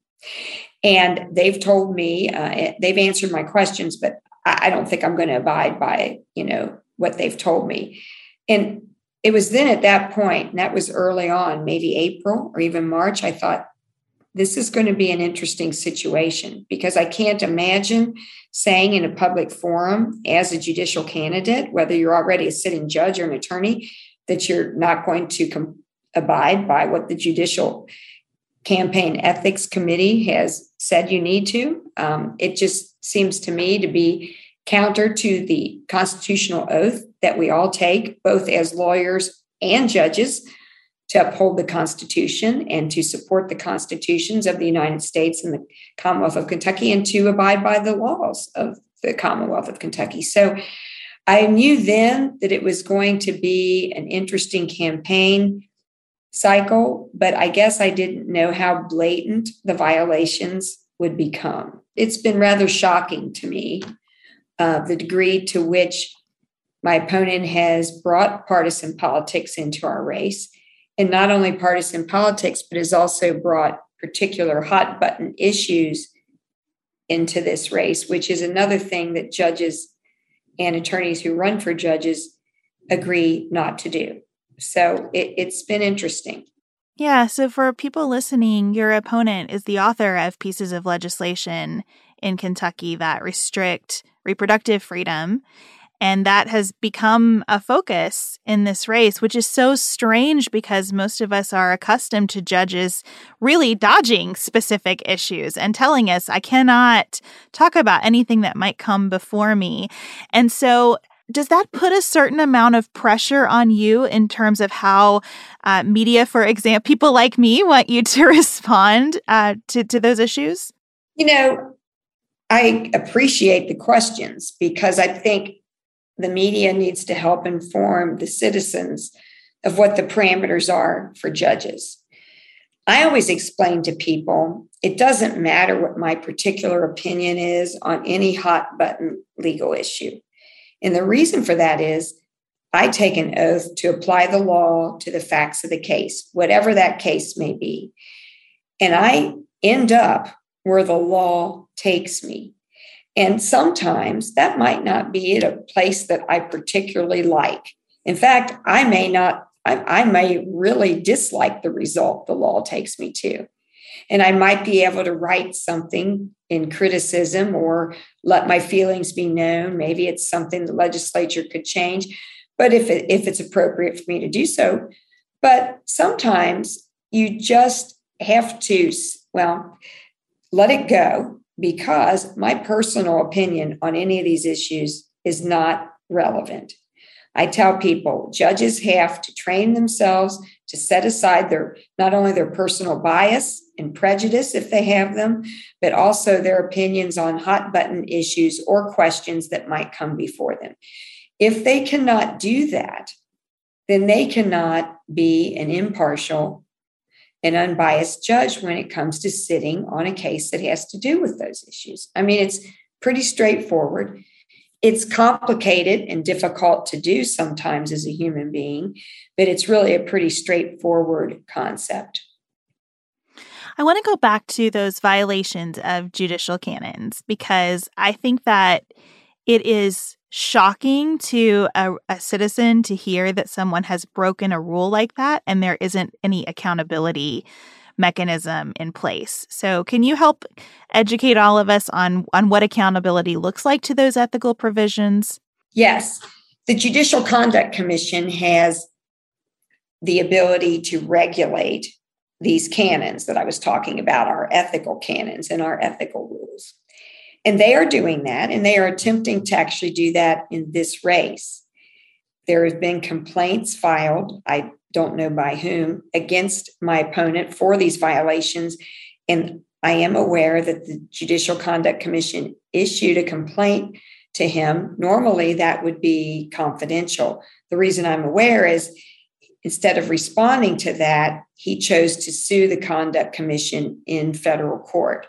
and they've told me, they've answered my questions, but I don't think I'm going to abide by, what they've told me. And it was then at that point, and that was early on, maybe April or even March, I thought, this is going to be an interesting situation, because I can't imagine saying in a public forum as a judicial candidate, whether you're already a sitting judge or an attorney, that you're not going to abide by what the Judicial Campaign Ethics Committee has said you need to. It just seems to me to be counter to the constitutional oath that we all take, both as lawyers and judges, to uphold the Constitution and to support the constitutions of the United States and the Commonwealth of Kentucky, and to abide by the laws of the Commonwealth of Kentucky. So I knew then that it was going to be an interesting campaign cycle, but I guess I didn't know how blatant the violations would become. It's been rather shocking to me, the degree to which my opponent has brought partisan politics into our race. And not only partisan politics, but has also brought particular hot button issues into this race, which is another thing that judges and attorneys who run for judges agree not to do. So it's been interesting. Yeah. So for people listening, your opponent is the author of pieces of legislation in Kentucky that restrict reproductive freedom. And that has become a focus in this race, which is so strange because most of us are accustomed to judges really dodging specific issues and telling us, I cannot talk about anything that might come before me. And so does that put a certain amount of pressure on you in terms of how media, for example, people like me want you to respond to those issues? I appreciate the questions, because I think the media needs to help inform the citizens of what the parameters are for judges. I always explain to people, it doesn't matter what my particular opinion is on any hot button legal issue. And the reason for that is I take an oath to apply the law to the facts of the case, whatever that case may be. And I end up where the law takes me. And sometimes that might not be at a place that I particularly like. In fact, I may really dislike the result the law takes me to. And I might be able to write something in criticism or let my feelings be known. Maybe it's something the legislature could change, but if it's appropriate for me to do so. But sometimes you just have to, let it go, because my personal opinion on any of these issues is not relevant. I tell people judges have to train themselves to set aside not only their personal bias and prejudice, if they have them, but also their opinions on hot button issues or questions that might come before them. If they cannot do that, then they cannot be an impartial and unbiased judge when it comes to sitting on a case that has to do with those issues. I mean, it's pretty straightforward. It's complicated and difficult to do sometimes as a human being, but it's really a pretty straightforward concept. I want to go back to those violations of judicial canons, because I think that it is shocking to a citizen to hear that someone has broken a rule like that and there isn't any accountability mechanism in place. So can you help educate all of us on what accountability looks like to those ethical provisions? Yes. The Judicial Conduct Commission has the ability to regulate these canons that I was talking about, our ethical canons and our ethical rules. And they are doing that, and they are attempting to actually do that in this race. There have been complaints filed, I don't know by whom, against my opponent for these violations. And I am aware that the Judicial Conduct Commission issued a complaint to him. Normally, that would be confidential. The reason I'm aware is instead of responding to that, he chose to sue the Conduct Commission in federal court.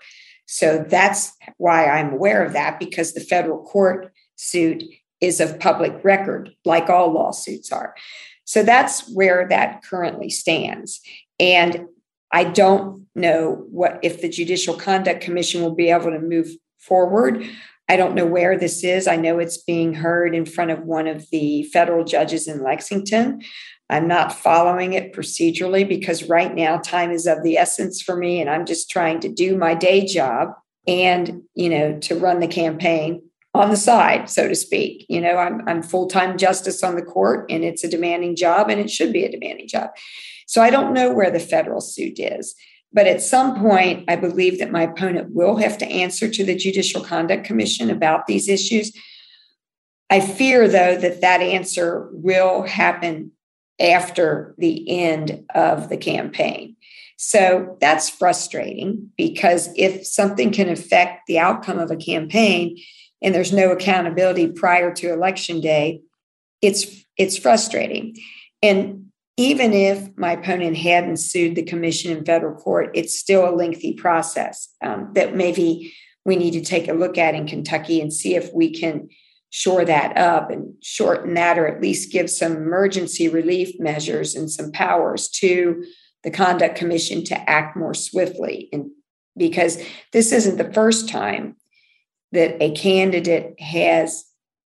So that's why I'm aware of that, because the federal court suit is of public record, like all lawsuits are. So that's where that currently stands. And I don't know what if the Judicial Conduct Commission will be able to move forward. I don't know where this is. I know it's being heard in front of one of the federal judges in Lexington. I'm not following it procedurally because right now time is of the essence for me, and I'm just trying to do my day job and, to run the campaign on the side, so to speak. I'm full-time justice on the court, and it's a demanding job, and it should be a demanding job. So I don't know where the federal suit is. But at some point, I believe that my opponent will have to answer to the Judicial Conduct Commission about these issues. I fear, though, that answer will happen after the end of the campaign. So that's frustrating, because if something can affect the outcome of a campaign and there's no accountability prior to Election Day, it's frustrating. And even if my opponent hadn't sued the commission in federal court, it's still a lengthy process that maybe we need to take a look at in Kentucky and see if we can shore that up and shorten that, or at least give some emergency relief measures and some powers to the Conduct Commission to act more swiftly. And because this isn't the first time that a candidate has,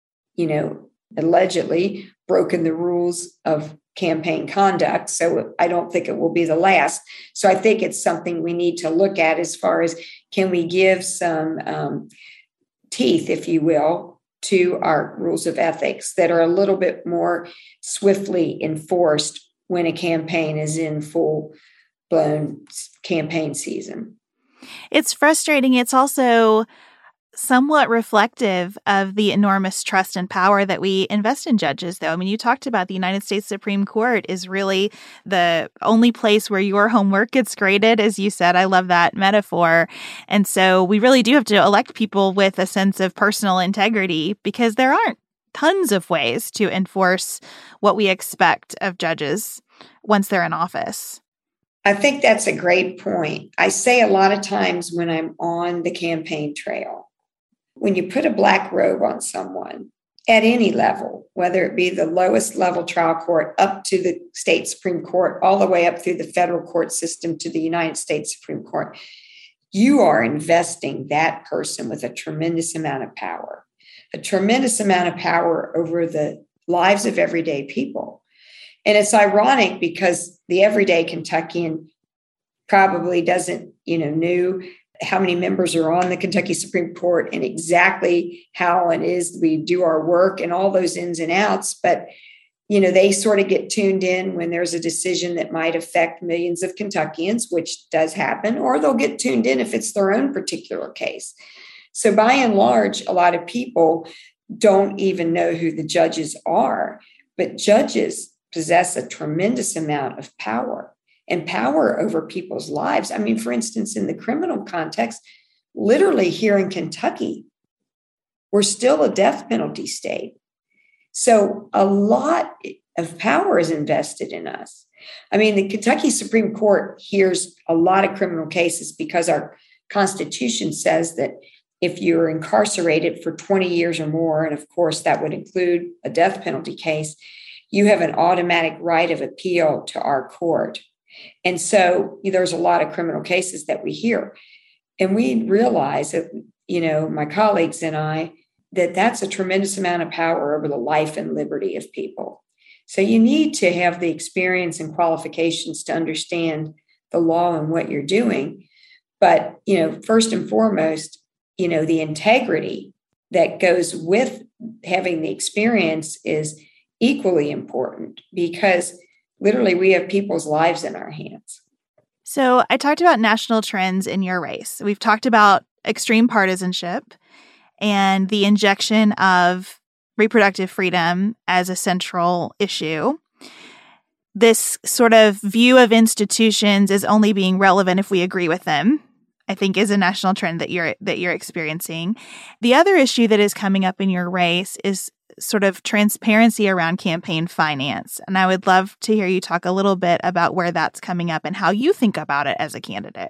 allegedly broken the rules of campaign conduct. So I don't think it will be the last. So I think it's something we need to look at as far as, can we give some teeth, if you will, to our rules of ethics that are a little bit more swiftly enforced when a campaign is in full-blown campaign season. It's frustrating. It's also somewhat reflective of the enormous trust and power that we invest in judges, though. I mean, you talked about the United States Supreme Court is really the only place where your homework gets graded, as you said. I love that metaphor. And so we really do have to elect people with a sense of personal integrity, because there aren't tons of ways to enforce what we expect of judges once they're in office. I think that's a great point. I say a lot of times when I'm on the campaign trail, when you put a black robe on someone at any level, whether it be the lowest level trial court up to the state Supreme Court, all the way up through the federal court system to the United States Supreme Court, you are investing that person with a tremendous amount of power over the lives of everyday people. And it's ironic because the everyday Kentuckian probably doesn't, know how many members are on the Kentucky Supreme Court and exactly how it is we do our work and all those ins and outs. But, they sort of get tuned in when there's a decision that might affect millions of Kentuckians, which does happen, or they'll get tuned in if it's their own particular case. So by and large, a lot of people don't even know who the judges are, but judges possess a tremendous amount of power and power over people's lives. I mean, for instance, in the criminal context, literally here in Kentucky, we're still a death penalty state. So a lot of power is invested in us. I mean, the Kentucky Supreme Court hears a lot of criminal cases because our Constitution says that if you're incarcerated for 20 years or more, and of course that would include a death penalty case, you have an automatic right of appeal to our court. And so there's a lot of criminal cases that we hear. And we realize that, my colleagues and I, that's a tremendous amount of power over the life and liberty of people. So you need to have the experience and qualifications to understand the law and what you're doing. But, first and foremost, the integrity that goes with having the experience is equally important, because literally we have people's lives in our hands. So I talked about national trends in your race. We've talked about extreme partisanship and the injection of reproductive freedom as a central issue. This sort of view of institutions as only being relevant if we agree with them, I think, is a national trend that you're experiencing. The other issue that is coming up in your race is sort of transparency around campaign finance. And I would love to hear you talk a little bit about where that's coming up and how you think about it as a candidate.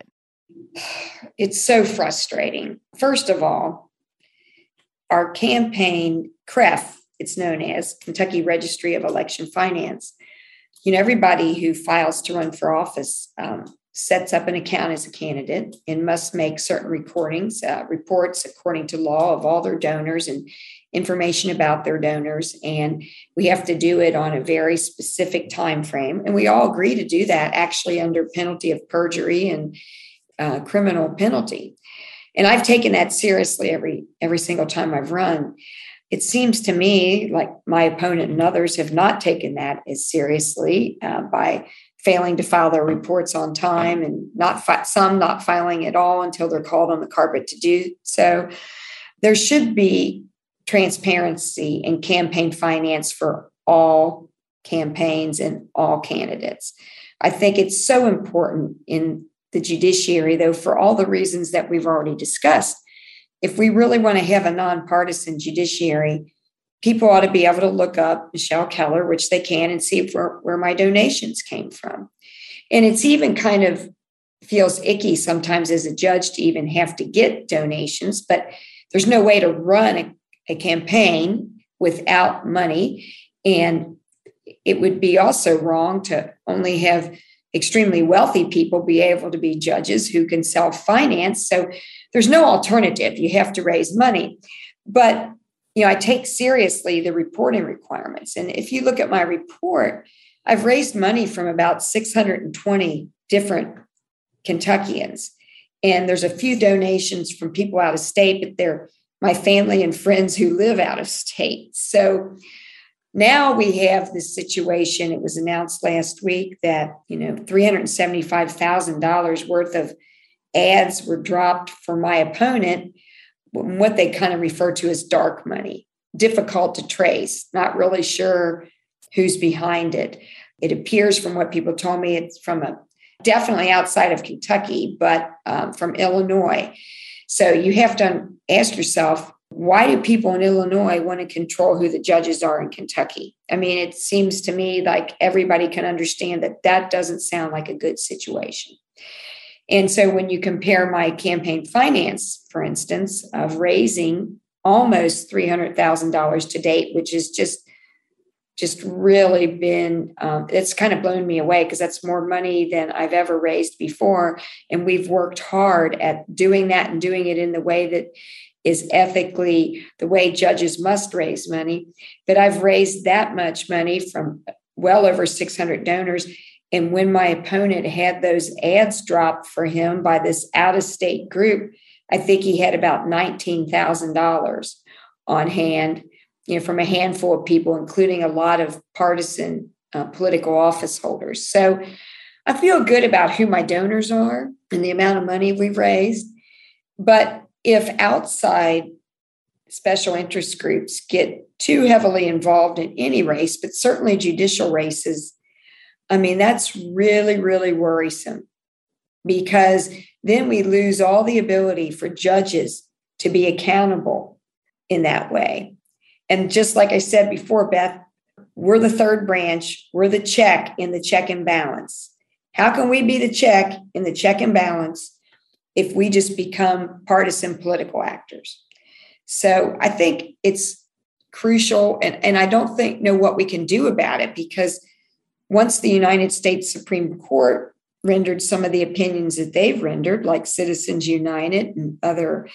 It's so frustrating. First of all, our campaign, CREF, it's known as Kentucky Registry of Election Finance. Everybody who files to run for office sets up an account as a candidate and must make certain reports according to law of all their donors and information about their donors. And we have to do it on a very specific time frame. And we all agree to do that actually under penalty of perjury and criminal penalty. And I've taken that seriously every single time I've run. It seems to me like my opponent and others have not taken that as seriously by failing to file their reports on time and some not filing at all until they're called on the carpet to do so. There should be transparency in campaign finance for all campaigns and all candidates. I think it's so important in the judiciary, though, for all the reasons that we've already discussed. If we really want to have a nonpartisan judiciary, people ought to be able to look up Michelle Keller, which they can, and see where my donations came from. And it's even kind of feels icky sometimes as a judge to even have to get donations, but there's no way to run a campaign without money. And it would be also wrong to only have extremely wealthy people be able to be judges who can self-finance. So there's no alternative. You have to raise money. But, I take seriously the reporting requirements. And if you look at my report, I've raised money from about 620 different Kentuckians. And there's a few donations from people out of state, but they're my family and friends who live out of state. So now we have this situation. It was announced last week that, $375,000 worth of ads were dropped for my opponent, what they kind of refer to as dark money, difficult to trace, not really sure who's behind it. It appears from what people told me, it's from definitely outside of Kentucky, but from Illinois. So you have to ask yourself, why do people in Illinois want to control who the judges are in Kentucky? I mean, it seems to me like everybody can understand that doesn't sound like a good situation. And so when you compare my campaign finance, for instance, of raising almost $300,000 to date, which is just really been, it's kind of blown me away because that's more money than I've ever raised before. And we've worked hard at doing that and doing it in the way that is ethically the way judges must raise money. But I've raised that much money from well over 600 donors. And when my opponent had those ads dropped for him by this out-of-state group, I think he had about $19,000 on hand, from a handful of people, including a lot of partisan political office holders. So I feel good about who my donors are and the amount of money we've raised. But if outside special interest groups get too heavily involved in any race, but certainly judicial races, I mean, that's really, really worrisome because then we lose all the ability for judges to be accountable in that way. And just like I said before, Beth, we're the third branch. We're the check in the check and balance. How can we be the check in the check and balance if we just become partisan political actors? So I think it's crucial, and I don't know what we can do about it, because once the United States Supreme Court rendered some of the opinions that they've rendered, like Citizens United and other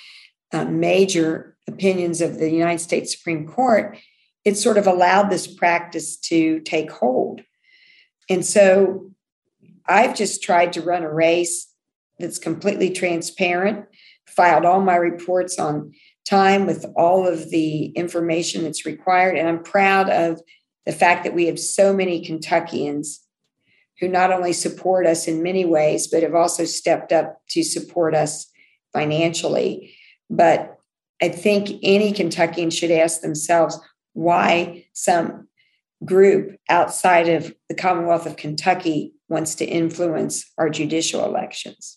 major opinions of the United States Supreme Court, it sort of allowed this practice to take hold. And so I've just tried to run a race that's completely transparent, filed all my reports on time with all of the information that's required. And I'm proud of the fact that we have so many Kentuckians who not only support us in many ways, but have also stepped up to support us financially. But I think any Kentuckian should ask themselves why some group outside of the Commonwealth of Kentucky wants to influence our judicial elections.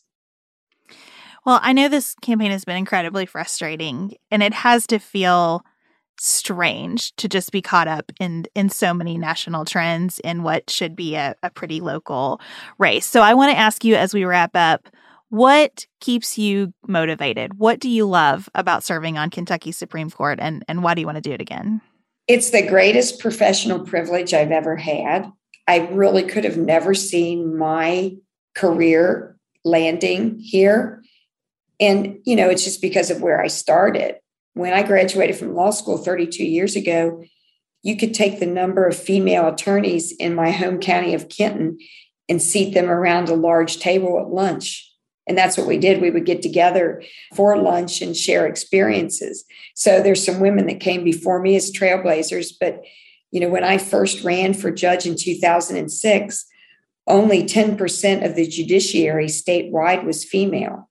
Well, I know this campaign has been incredibly frustrating, and it has to feel strange to just be caught up in so many national trends in what should be a pretty local race. So I want to ask you, as we wrap up, What keeps you motivated? What do you love about serving on Kentucky Supreme Court, and why do you want to do it again? It's the greatest professional privilege I've ever had. I really could have never seen my career landing here. And, it's just because of where I started. When I graduated from law school 32 years ago, you could take the number of female attorneys in my home county of Kenton and seat them around a large table at lunch. And that's what we did. We would get together for lunch and share experiences. So there's some women that came before me as trailblazers. But, when I first ran for judge in 2006, only 10% of the judiciary statewide was female.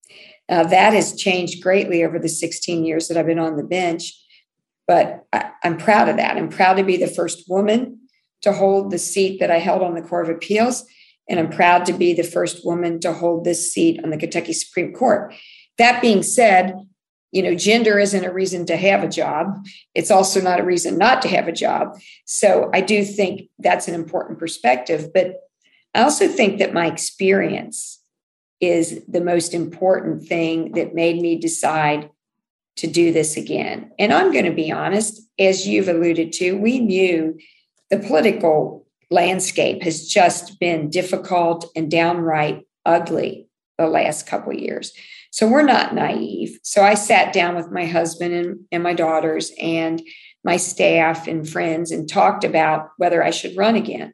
That has changed greatly over the 16 years that I've been on the bench. But I'm proud of that. I'm proud to be the first woman to hold the seat that I held on the Court of Appeals. And I'm proud to be the first woman to hold this seat on the Kentucky Supreme Court. That being said, gender isn't a reason to have a job. It's also not a reason not to have a job. So I do think that's an important perspective. But I also think that my experience is the most important thing that made me decide to do this again. And I'm going to be honest, as you've alluded to, we knew the political landscape has just been difficult and downright ugly the last couple of years. So we're not naive. So I sat down with my husband and my daughters and my staff and friends and talked about whether I should run again.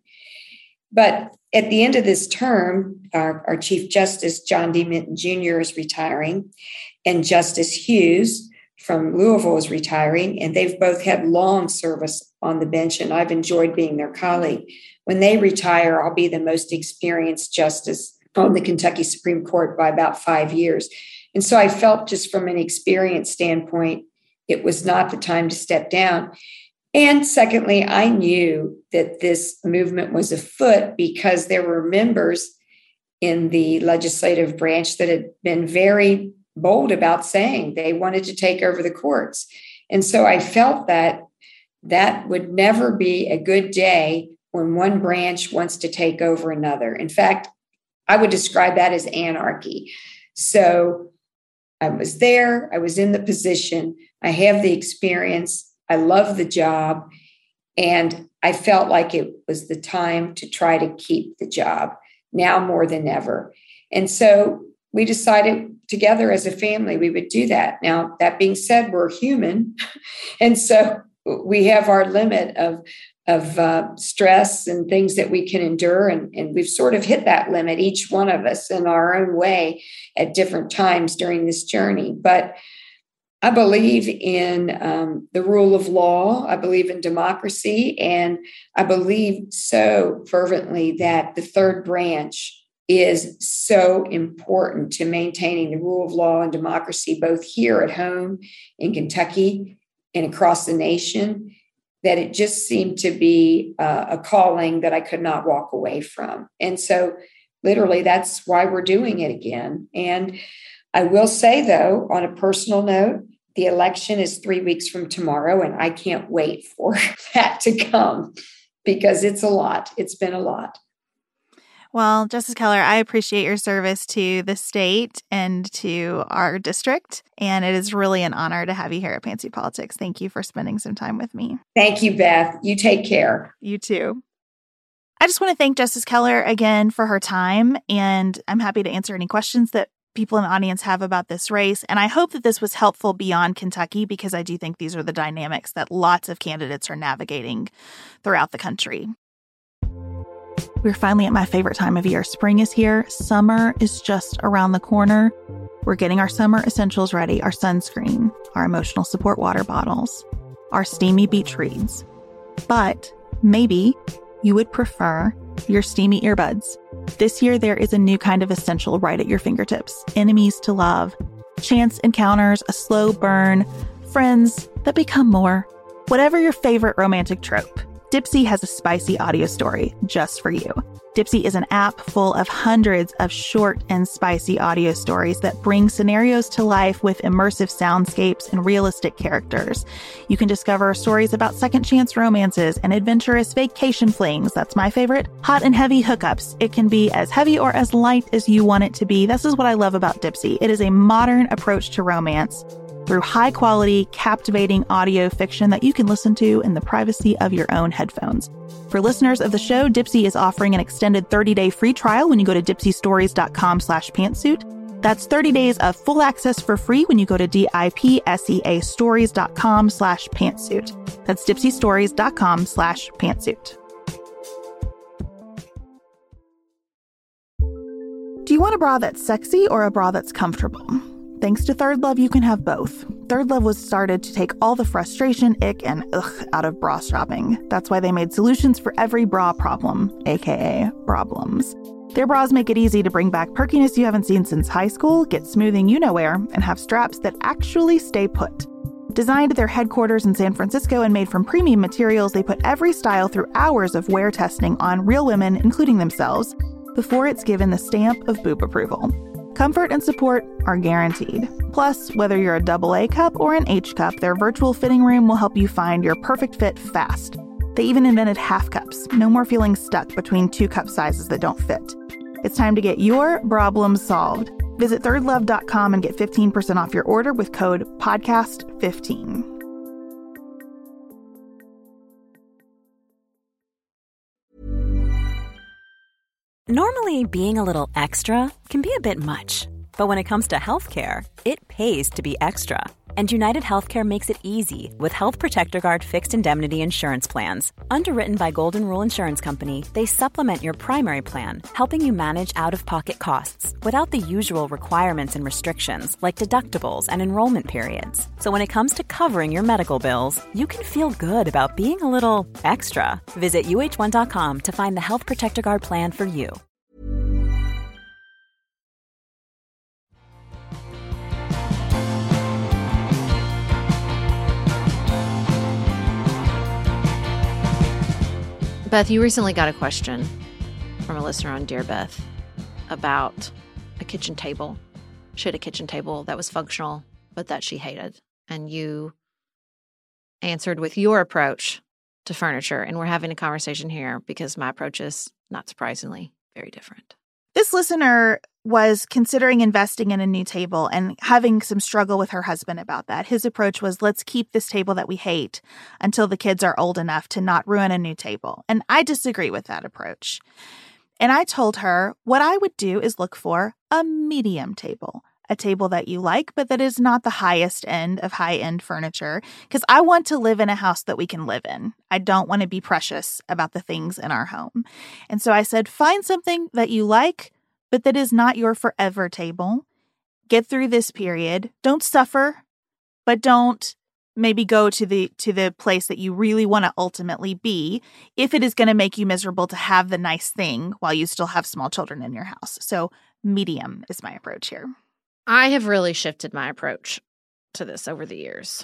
But at the end of this term, our Chief Justice, John D. Minton Jr., is retiring, and Justice Hughes from Louisville is retiring, and they've both had long service on the bench, and I've enjoyed being their colleague. When they retire, I'll be the most experienced justice on the Kentucky Supreme Court by about 5 years. And so I felt, just from an experience standpoint, it was not the time to step down. And secondly, I knew that this movement was afoot because there were members in the legislative branch that had been very bold about saying they wanted to take over the courts. And so I felt that that would never be a good day when one branch wants to take over another. In fact, I would describe that as anarchy. So I was there, I was in the position, I have the experience, I love the job, and I felt like it was the time to try to keep the job now more than ever. And so we decided together as a family we would do that. Now, that being said, we're human. And so we have our limit of stress and things that we can endure. And we've sort of hit that limit, each one of us in our own way at different times during this journey. But I believe in the rule of law. I believe in democracy. And I believe so fervently that the third branch is so important to maintaining the rule of law and democracy, both here at home in Kentucky and across the nation, that it just seemed to be a calling that I could not walk away from. And so literally that's why we're doing it again. And I will say, though, on a personal note, the election is 3 weeks from tomorrow, and I can't wait for that to come because it's a lot. It's been a lot. Well, Justice Keller, I appreciate your service to the state and to our district, and it is really an honor to have you here at Pantsuit Politics. Thank you for spending some time with me. Thank you, Beth. You take care. You too. I just want to thank Justice Keller again for her time, and I'm happy to answer any questions that people in the audience have about this race. And I hope that this was helpful beyond Kentucky, because I do think these are the dynamics that lots of candidates are navigating throughout the country. We're finally at my favorite time of year. Spring is here. Summer is just around the corner. We're getting our summer essentials ready, our sunscreen, our emotional support water bottles, our steamy beach reads. But maybe you would prefer your steamy earbuds. This year, there is a new kind of essential right at your fingertips. Enemies to love, chance encounters, a slow burn, friends that become more. Whatever your favorite romantic trope, Dipsea has a spicy audio story just for you. Dipsea is an app full of hundreds of short and spicy audio stories that bring scenarios to life with immersive soundscapes and realistic characters. You can discover stories about second chance romances and adventurous vacation flings. That's my favorite. Hot and heavy hookups. It can be as heavy or as light as you want it to be. This is what I love about Dipsea. It is a modern approach to romance through high-quality, captivating audio fiction that you can listen to in the privacy of your own headphones. For listeners of the show, Dipsea is offering an extended 30-day free trial when you go to dipseastories.com/pantsuit. That's 30 days of full access for free when you go to dipseastories.com/pantsuit. That's dipseastories.com/pantsuit. Do you want a bra that's sexy or a bra that's comfortable? Thanks to Third Love, you can have both. Third Love was started to take all the frustration, ick, and ugh out of bra shopping. That's why they made solutions for every bra problem, aka problems. Their bras make it easy to bring back perkiness you haven't seen since high school, get smoothing you-know-where, and have straps that actually stay put. Designed at their headquarters in San Francisco and made from premium materials, they put every style through hours of wear testing on real women, including themselves, before it's given the stamp of boob approval. Comfort and support are guaranteed. Plus, whether you're a AA cup or an H cup, their virtual fitting room will help you find your perfect fit fast. They even invented half cups. No more feeling stuck between two cup sizes that don't fit. It's time to get your problems solved. Visit thirdlove.com and get 15% off your order with code PODCAST15. Normally, being a little extra can be a bit much. But when it comes to healthcare, it pays to be extra. And United Healthcare makes it easy with Health Protector Guard fixed indemnity insurance plans. Underwritten by Golden Rule Insurance Company, they supplement your primary plan, helping you manage out-of-pocket costs without the usual requirements and restrictions like deductibles and enrollment periods. So when it comes to covering your medical bills, you can feel good about being a little extra. Visit uh1.com to find the Health Protector Guard plan for you. Beth, you recently got a question from a listener on Dear Beth about a kitchen table. She had a kitchen table that was functional, but that she hated. And you answered with your approach to furniture. And we're having a conversation here because my approach is, not surprisingly, very different. This listener was considering investing in a new table and having some struggle with her husband about that. His approach was, let's keep this table that we hate until the kids are old enough to not ruin a new table. And I disagree with that approach. And I told her what I would do is look for a medium table, a table that you like, but that is not the highest end of high-end furniture, because I want to live in a house that we can live in. I don't want to be precious about the things in our home. And so I said, find something that you like, but that is not your forever table. Get through this period. Don't suffer, but don't maybe go to the place that you really want to ultimately be if it is going to make you miserable to have the nice thing while you still have small children in your house. So medium is my approach here. I have really shifted my approach to this over the years.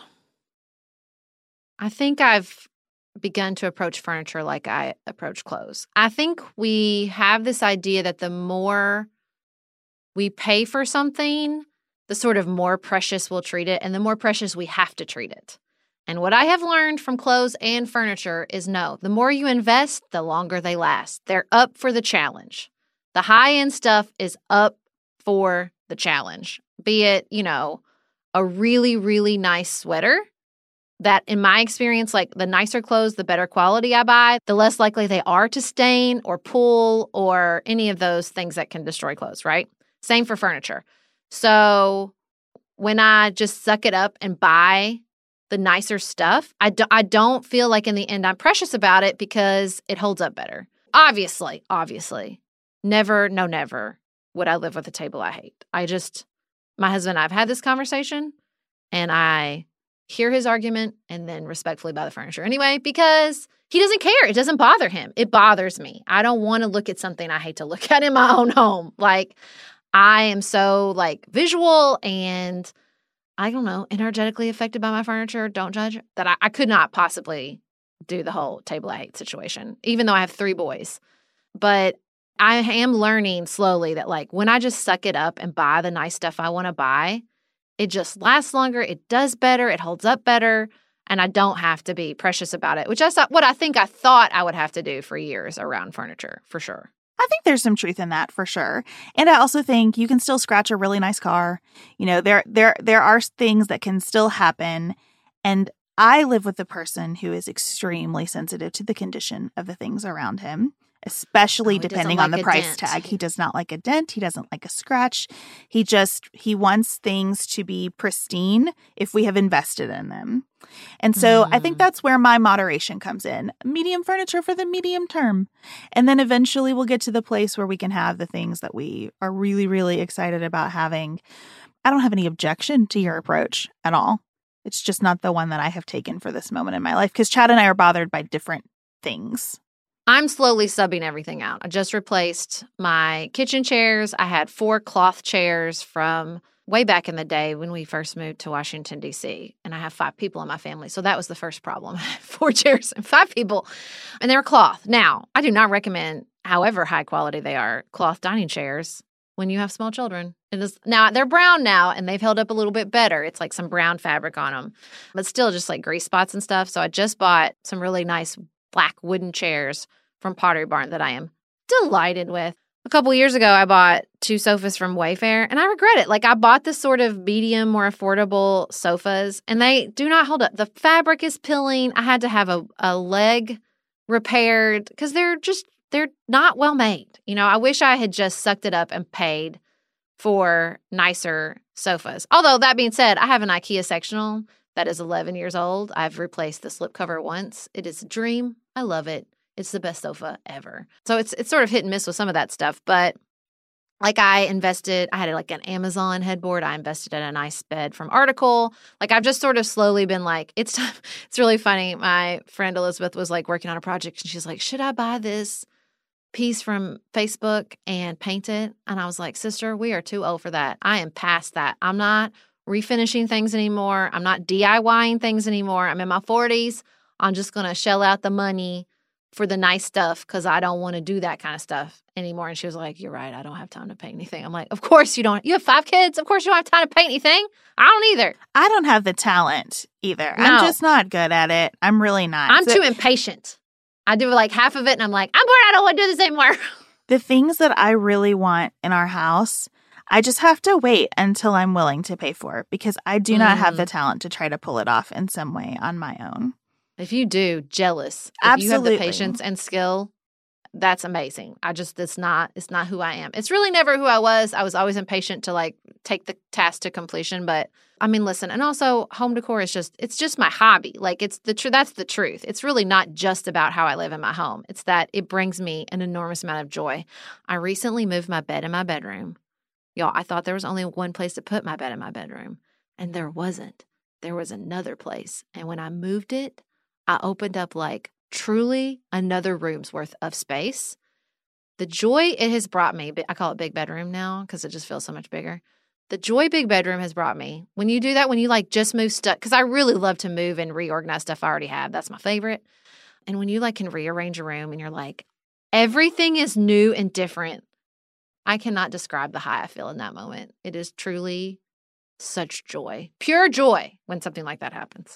I think I've begun to approach furniture like I approach clothes. I think we have this idea that the more we pay for something, the sort of more precious we'll treat it, and the more precious we have to treat it. And what I have learned from clothes and furniture is no, the more you invest, the longer they last. They're up for the challenge. The high-end stuff is up for the challenge, be it, a really, really nice sweater that, in my experience, like the nicer clothes, the better quality I buy, the less likely they are to stain or pull or any of those things that can destroy clothes, right? Same for furniture. So when I just suck it up and buy the nicer stuff, I don't feel like in the end I'm precious about it because it holds up better. Obviously, never would I live with a table I hate. My husband and I have had this conversation, and I hear his argument and then respectfully buy the furniture anyway because he doesn't care. It doesn't bother him. It bothers me. I don't want to look at something I hate to look at in my own home. Like, I am so, visual and, I don't know, energetically affected by my furniture, don't judge, that I could not possibly do the whole table I hate situation, even though I have 3 boys. But I am learning slowly that like when I just suck it up and buy the nice stuff I want to buy, it just lasts longer, it does better, it holds up better, and I don't have to be precious about it, which is what I think I thought I would have to do for years around furniture, for sure. I think there's some truth in that for sure. And I also think you can still scratch a really nice car. You know, there are things that can still happen. And I live with a person who is extremely sensitive to the condition of the things around him, especially depending on the price tag. He does not like a dent. He doesn't like a scratch. He wants things to be pristine if we have invested in them. And so I think that's where my moderation comes in. Medium furniture for the medium term. And then eventually we'll get to the place where we can have the things that we are really, really excited about having. I don't have any objection to your approach at all. It's just not the one that I have taken for this moment in my life because Chad and I are bothered by different things. I'm slowly subbing everything out. I just replaced my kitchen chairs. I had 4 cloth chairs from way back in the day when we first moved to Washington, D.C., and I have 5 people in my family. So that was the first problem. 4 chairs and 5 people, and they were cloth. Now, I do not recommend, however high quality they are, cloth dining chairs when you have small children. Now, they're brown now, and they've held up a little bit better. It's like some brown fabric on them, but still just like grease spots and stuff. So I just bought some really nice black wooden chairs from Pottery Barn that I am delighted with. A couple years ago, I bought 2 sofas from Wayfair, and I regret it. Like, I bought this sort of medium, more affordable sofas, and they do not hold up. The fabric is pilling. I had to have a leg repaired because they're not well made. You know, I wish I had just sucked it up and paid for nicer sofas. Although, that being said, I have an IKEA sectional that is 11 years old. I've replaced the slipcover once. It is a dream. I love it. It's the best sofa ever. So it's sort of hit and miss with some of that stuff. But like I had like an Amazon headboard. I invested in a nice bed from Article. Like I've just sort of slowly been like, it's time. It's really funny. My friend Elizabeth was like working on a project and she's like, should I buy this piece from Facebook and paint it? And I was like, sister, we are too old for that. I am past that. I'm not refinishing things anymore. I'm not DIYing things anymore. I'm in my 40s. I'm just going to shell out the money for the nice stuff because I don't want to do that kind of stuff anymore. And she was like, you're right. I don't have time to paint anything. I'm like, of course you don't. You have 5 kids. Of course you don't have time to paint anything. I don't either. I don't have the talent either. No. I'm just not good at it. I'm really not. I'm too impatient. I do like half of it and I'm like, I'm bored. I don't want to do this anymore. The things that I really want in our house, I just have to wait until I'm willing to pay for it because I do not have the talent to try to pull it off in some way on my own. If you do, jealous. If Absolutely. you have the patience and skill, that's amazing. It's not who I am. It's really never who I was. I was always impatient to like take the task to completion. But I mean, listen, and also home decor is it's just my hobby. Like that's the truth. It's really not just about how I live in my home. It's that it brings me an enormous amount of joy. I recently moved my bed in my bedroom. Y'all, I thought there was only one place to put my bed in my bedroom, and there wasn't. There was another place. And when I moved it, I opened up like truly another room's worth of space. The joy it has brought me, I call it big bedroom now because it just feels so much bigger. The joy big bedroom has brought me. When you do that, when you like just move stuff, because I really love to move and reorganize stuff I already have. That's my favorite. And when you like can rearrange a room and you're like, everything is new and different. I cannot describe the high I feel in that moment. It is truly such joy, pure joy when something like that happens.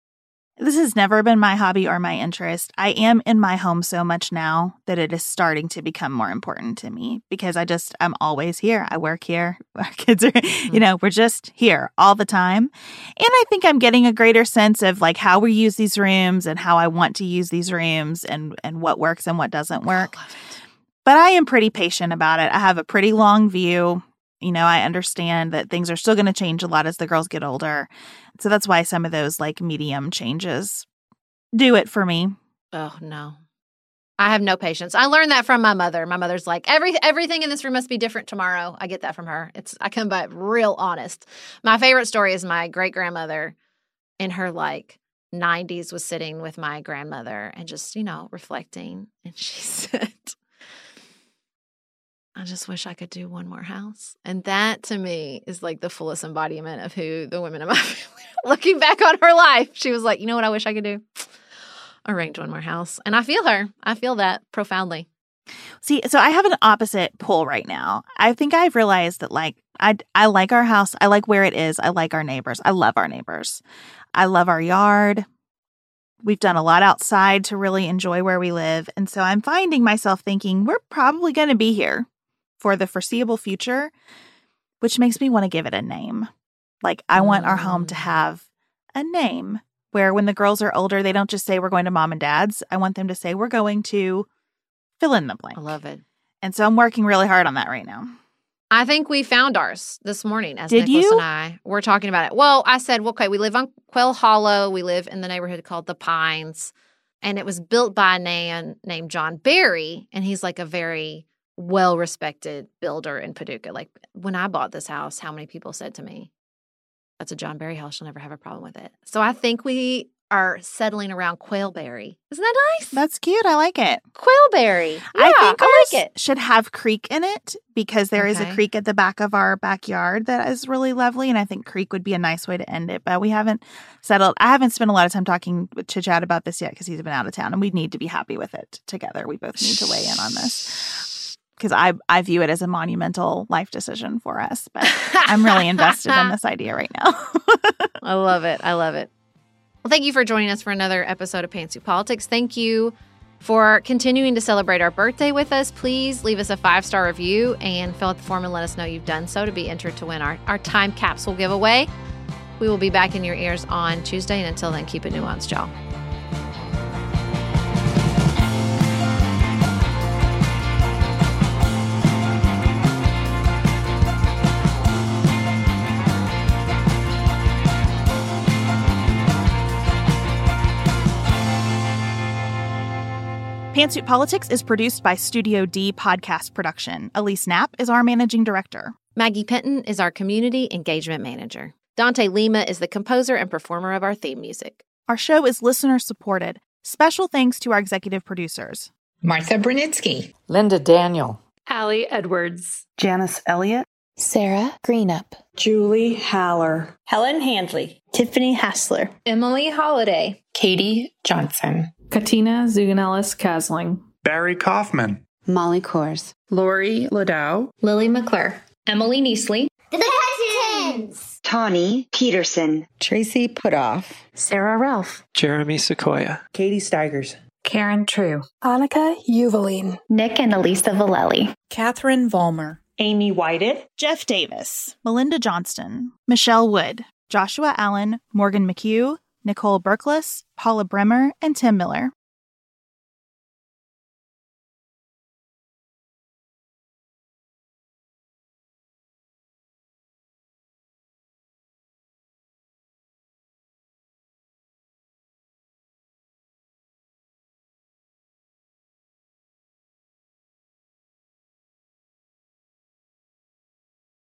This has never been my hobby or my interest. I am in my home so much now that it is starting to become more important to me because I'm always here. I work here. Our kids are, we're just here all the time. And I think I'm getting a greater sense of like how we use these rooms and how I want to use these rooms and what works and what doesn't work. But I am pretty patient about it. I have a pretty long view. I understand that things are still going to change a lot as the girls get older. So that's why some of those like medium changes do it for me. Oh, no. I have no patience. I learned that from my mother. My mother's like, everything in this room must be different tomorrow. I get that from her. I come by real honest. My favorite story is my great-grandmother in her like 90s was sitting with my grandmother and just, reflecting. And she said, I just wish I could do one more house. And that to me is like the fullest embodiment of who the women in my family are. Looking back on her life, she was like, you know what I wish I could do? Arrange one more house. And I feel her. I feel that profoundly. See, so I have an opposite pull right now. I think I've realized that, like, I like our house. I like where it is. I like our neighbors. I love our neighbors. I love our yard. We've done a lot outside to really enjoy where we live. And so I'm finding myself thinking we're probably going to be here for the foreseeable future, which makes me want to give it a name. Like, I want our home to have a name where when the girls are older, they don't just say we're going to mom and dad's. I want them to say we're going to fill in the blank. I love it. And so I'm working really hard on that right now. I think we found ours this morning as Did Nicholas you? and I were talking about it. Well, I said, okay, we live on Quail Hollow. We live in the neighborhood called The Pines. And it was built by a man named John Barry. And he's like a very well-respected builder in Paducah. Like, when I bought this house, how many people said to me, that's a John Barry house. You'll never have a problem with it. So I think we are settling around Quailberry. Isn't that nice? That's cute. I like it. Quailberry. Yeah, I think I like ours it. should have creek in it because there is a Okay. creek at the back of our backyard that is really lovely. And I think creek would be a nice way to end it. But we haven't settled. I haven't spent a lot of time talking to Chad about this yet because he's been out of town and we need to be happy with it together. We both need to weigh in on this because I view it as a monumental life decision for us. But I'm really invested in this idea right now. I love it. I love it. Well, thank you for joining us for another episode of Pantsuit Politics. Thank you for continuing to celebrate our birthday with us. Please leave us a 5-star review and fill out the form and let us know you've done so to be entered to win our time capsule giveaway. We will be back in your ears on Tuesday. And until then, keep it nuanced, y'all. Pantsuit Politics is produced by Studio D Podcast Production. Elise Knapp is our managing director. Maggie Penton is our community engagement manager. Dante Lima is the composer and performer of our theme music. Our show is listener supported. Special thanks to our executive producers. Martha Brunitsky, Linda Daniel, Allie Edwards, Janice Elliott, Sarah Greenup, Julie Haller, Helen Handley, Tiffany Hassler, Emily Holiday, Katie Johnson, Katina Zuganellis-Kasling, Barry Kaufman, Molly Kors, Lori Ladow, Lily McClure, Emily Neasley, The Cousins, Tawny Peterson, Tracy Putoff, Sarah Ralph, Jeremy Sequoia, Katie Steigers, Karen True, Annika Uvaline, Nick and Elisa Valelli, Catherine Vollmer, Amy Whited, Jeff Davis, Melinda Johnston, Michelle Wood, Joshua Allen, Morgan McHugh, Nicole Berkless, Paula Bremer, and Tim Miller.